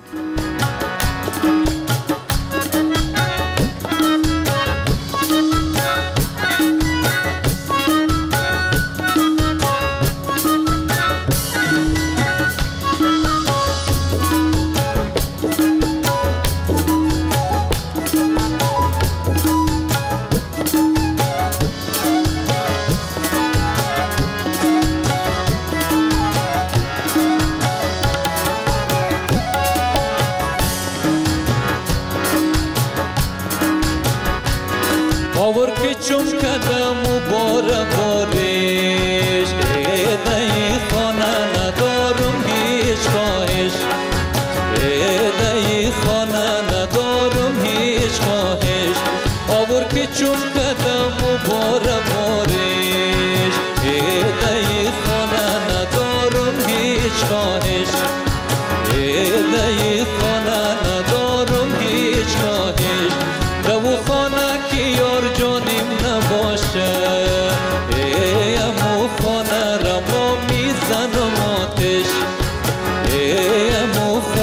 آور که چون کدم و بار بارش ایدهی خانه ندارم هیچ خواهش ایدهی خانه ندارم هیچ خواهش آور که چون کدم و بار بارش ایدهی خانه ندارم هیچ خواهش ایدهی خانه ندارم هیچ خواهش رو خانه که یار جانیم نباشه ایمو خانه را ما میزنم آتش ایمو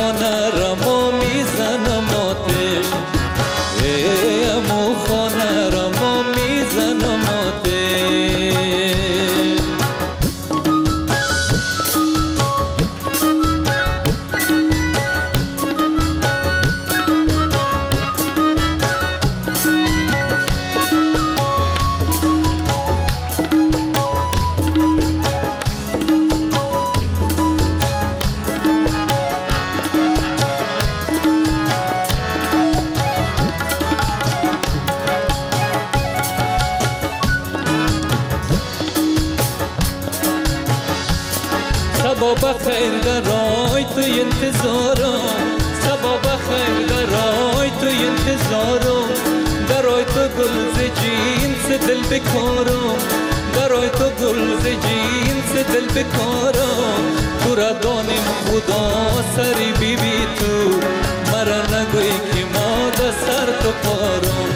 سبا بخیر در رای تو انتظارم، سبا بخیر در رای تو انتظارم، در رای تو گل ز جنس دل بکارم، در رای تو گل ز جنس دل بکارم، تو را دانم خدا سری بی بی تو، مرا نگوی که ما در سر تو پارم،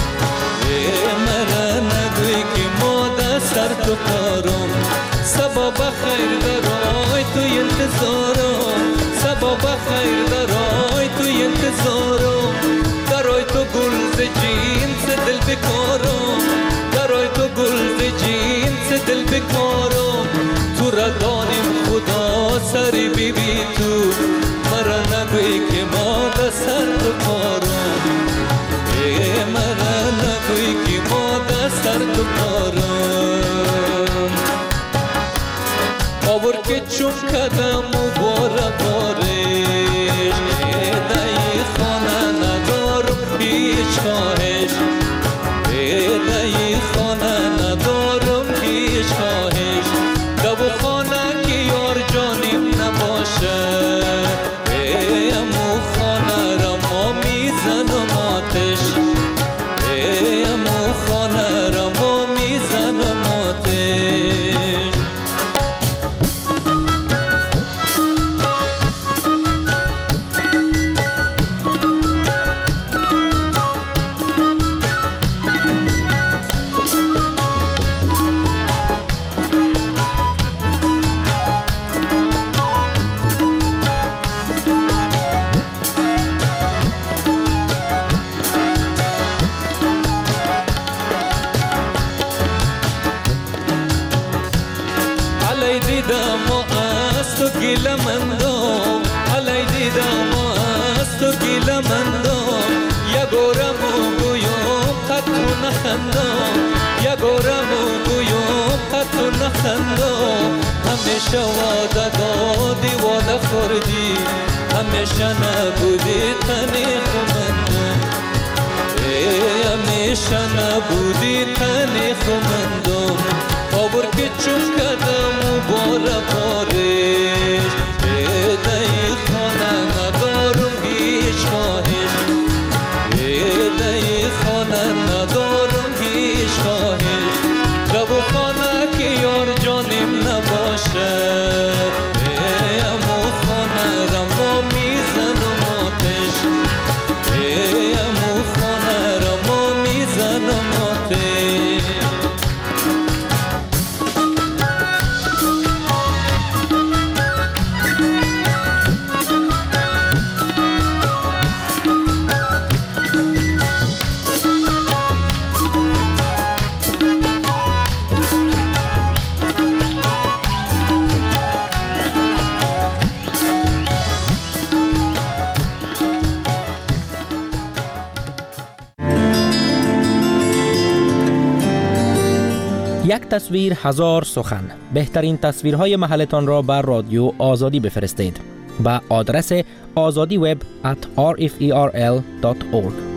مرا نگوی که ما در سر تو پارم. سبا بخیر در رای تو انتظارم، سبا بخیر در رای تو انتظارم، در رای تو گل ز جنس دل بکارم، در رای تو گل ز جنس دل بکارم، تو را دانم خدا سری بی بی تو، مرا نگوی که ما در سر تو پارم، مرا نگوی که ما در سر تو پارم. آور که چون کدم و باره بارش، دای خانه ندارم هیچ خواهش، دای خانه ندارم هیچ خواهش، دو خانه که یار جانیم نباشه، امو خانه را ما میزنم آتش، امو خانه را ما میزنم آتش. علی دیدم و از تو گیله مندم، علی دیدم و از تو گیله مندم، یگورم و گویم قطع نخندم، یگورم و گویم قطع نخندم، همیشه وعده دادی وعده خوردی، همیشه نبودی تنی خمندم، همیشه نبودی تنی خمندم. آور که چون کدم و باره بارش، دای خانه ندارم هیچ خواهش، دای خانه ندارم هیچ خواهش، دو خانه که یار جانیم نباشه، امو خانه را ما میزنم آتش، امو خانه را ما میزنم آتش. یک تصویر هزار سخن. بهترین تصویرهای محلتان را بر رادیو آزادی بفرستید. با آدرس آزادی وب ات آر اف ای آر ال دات اورگ.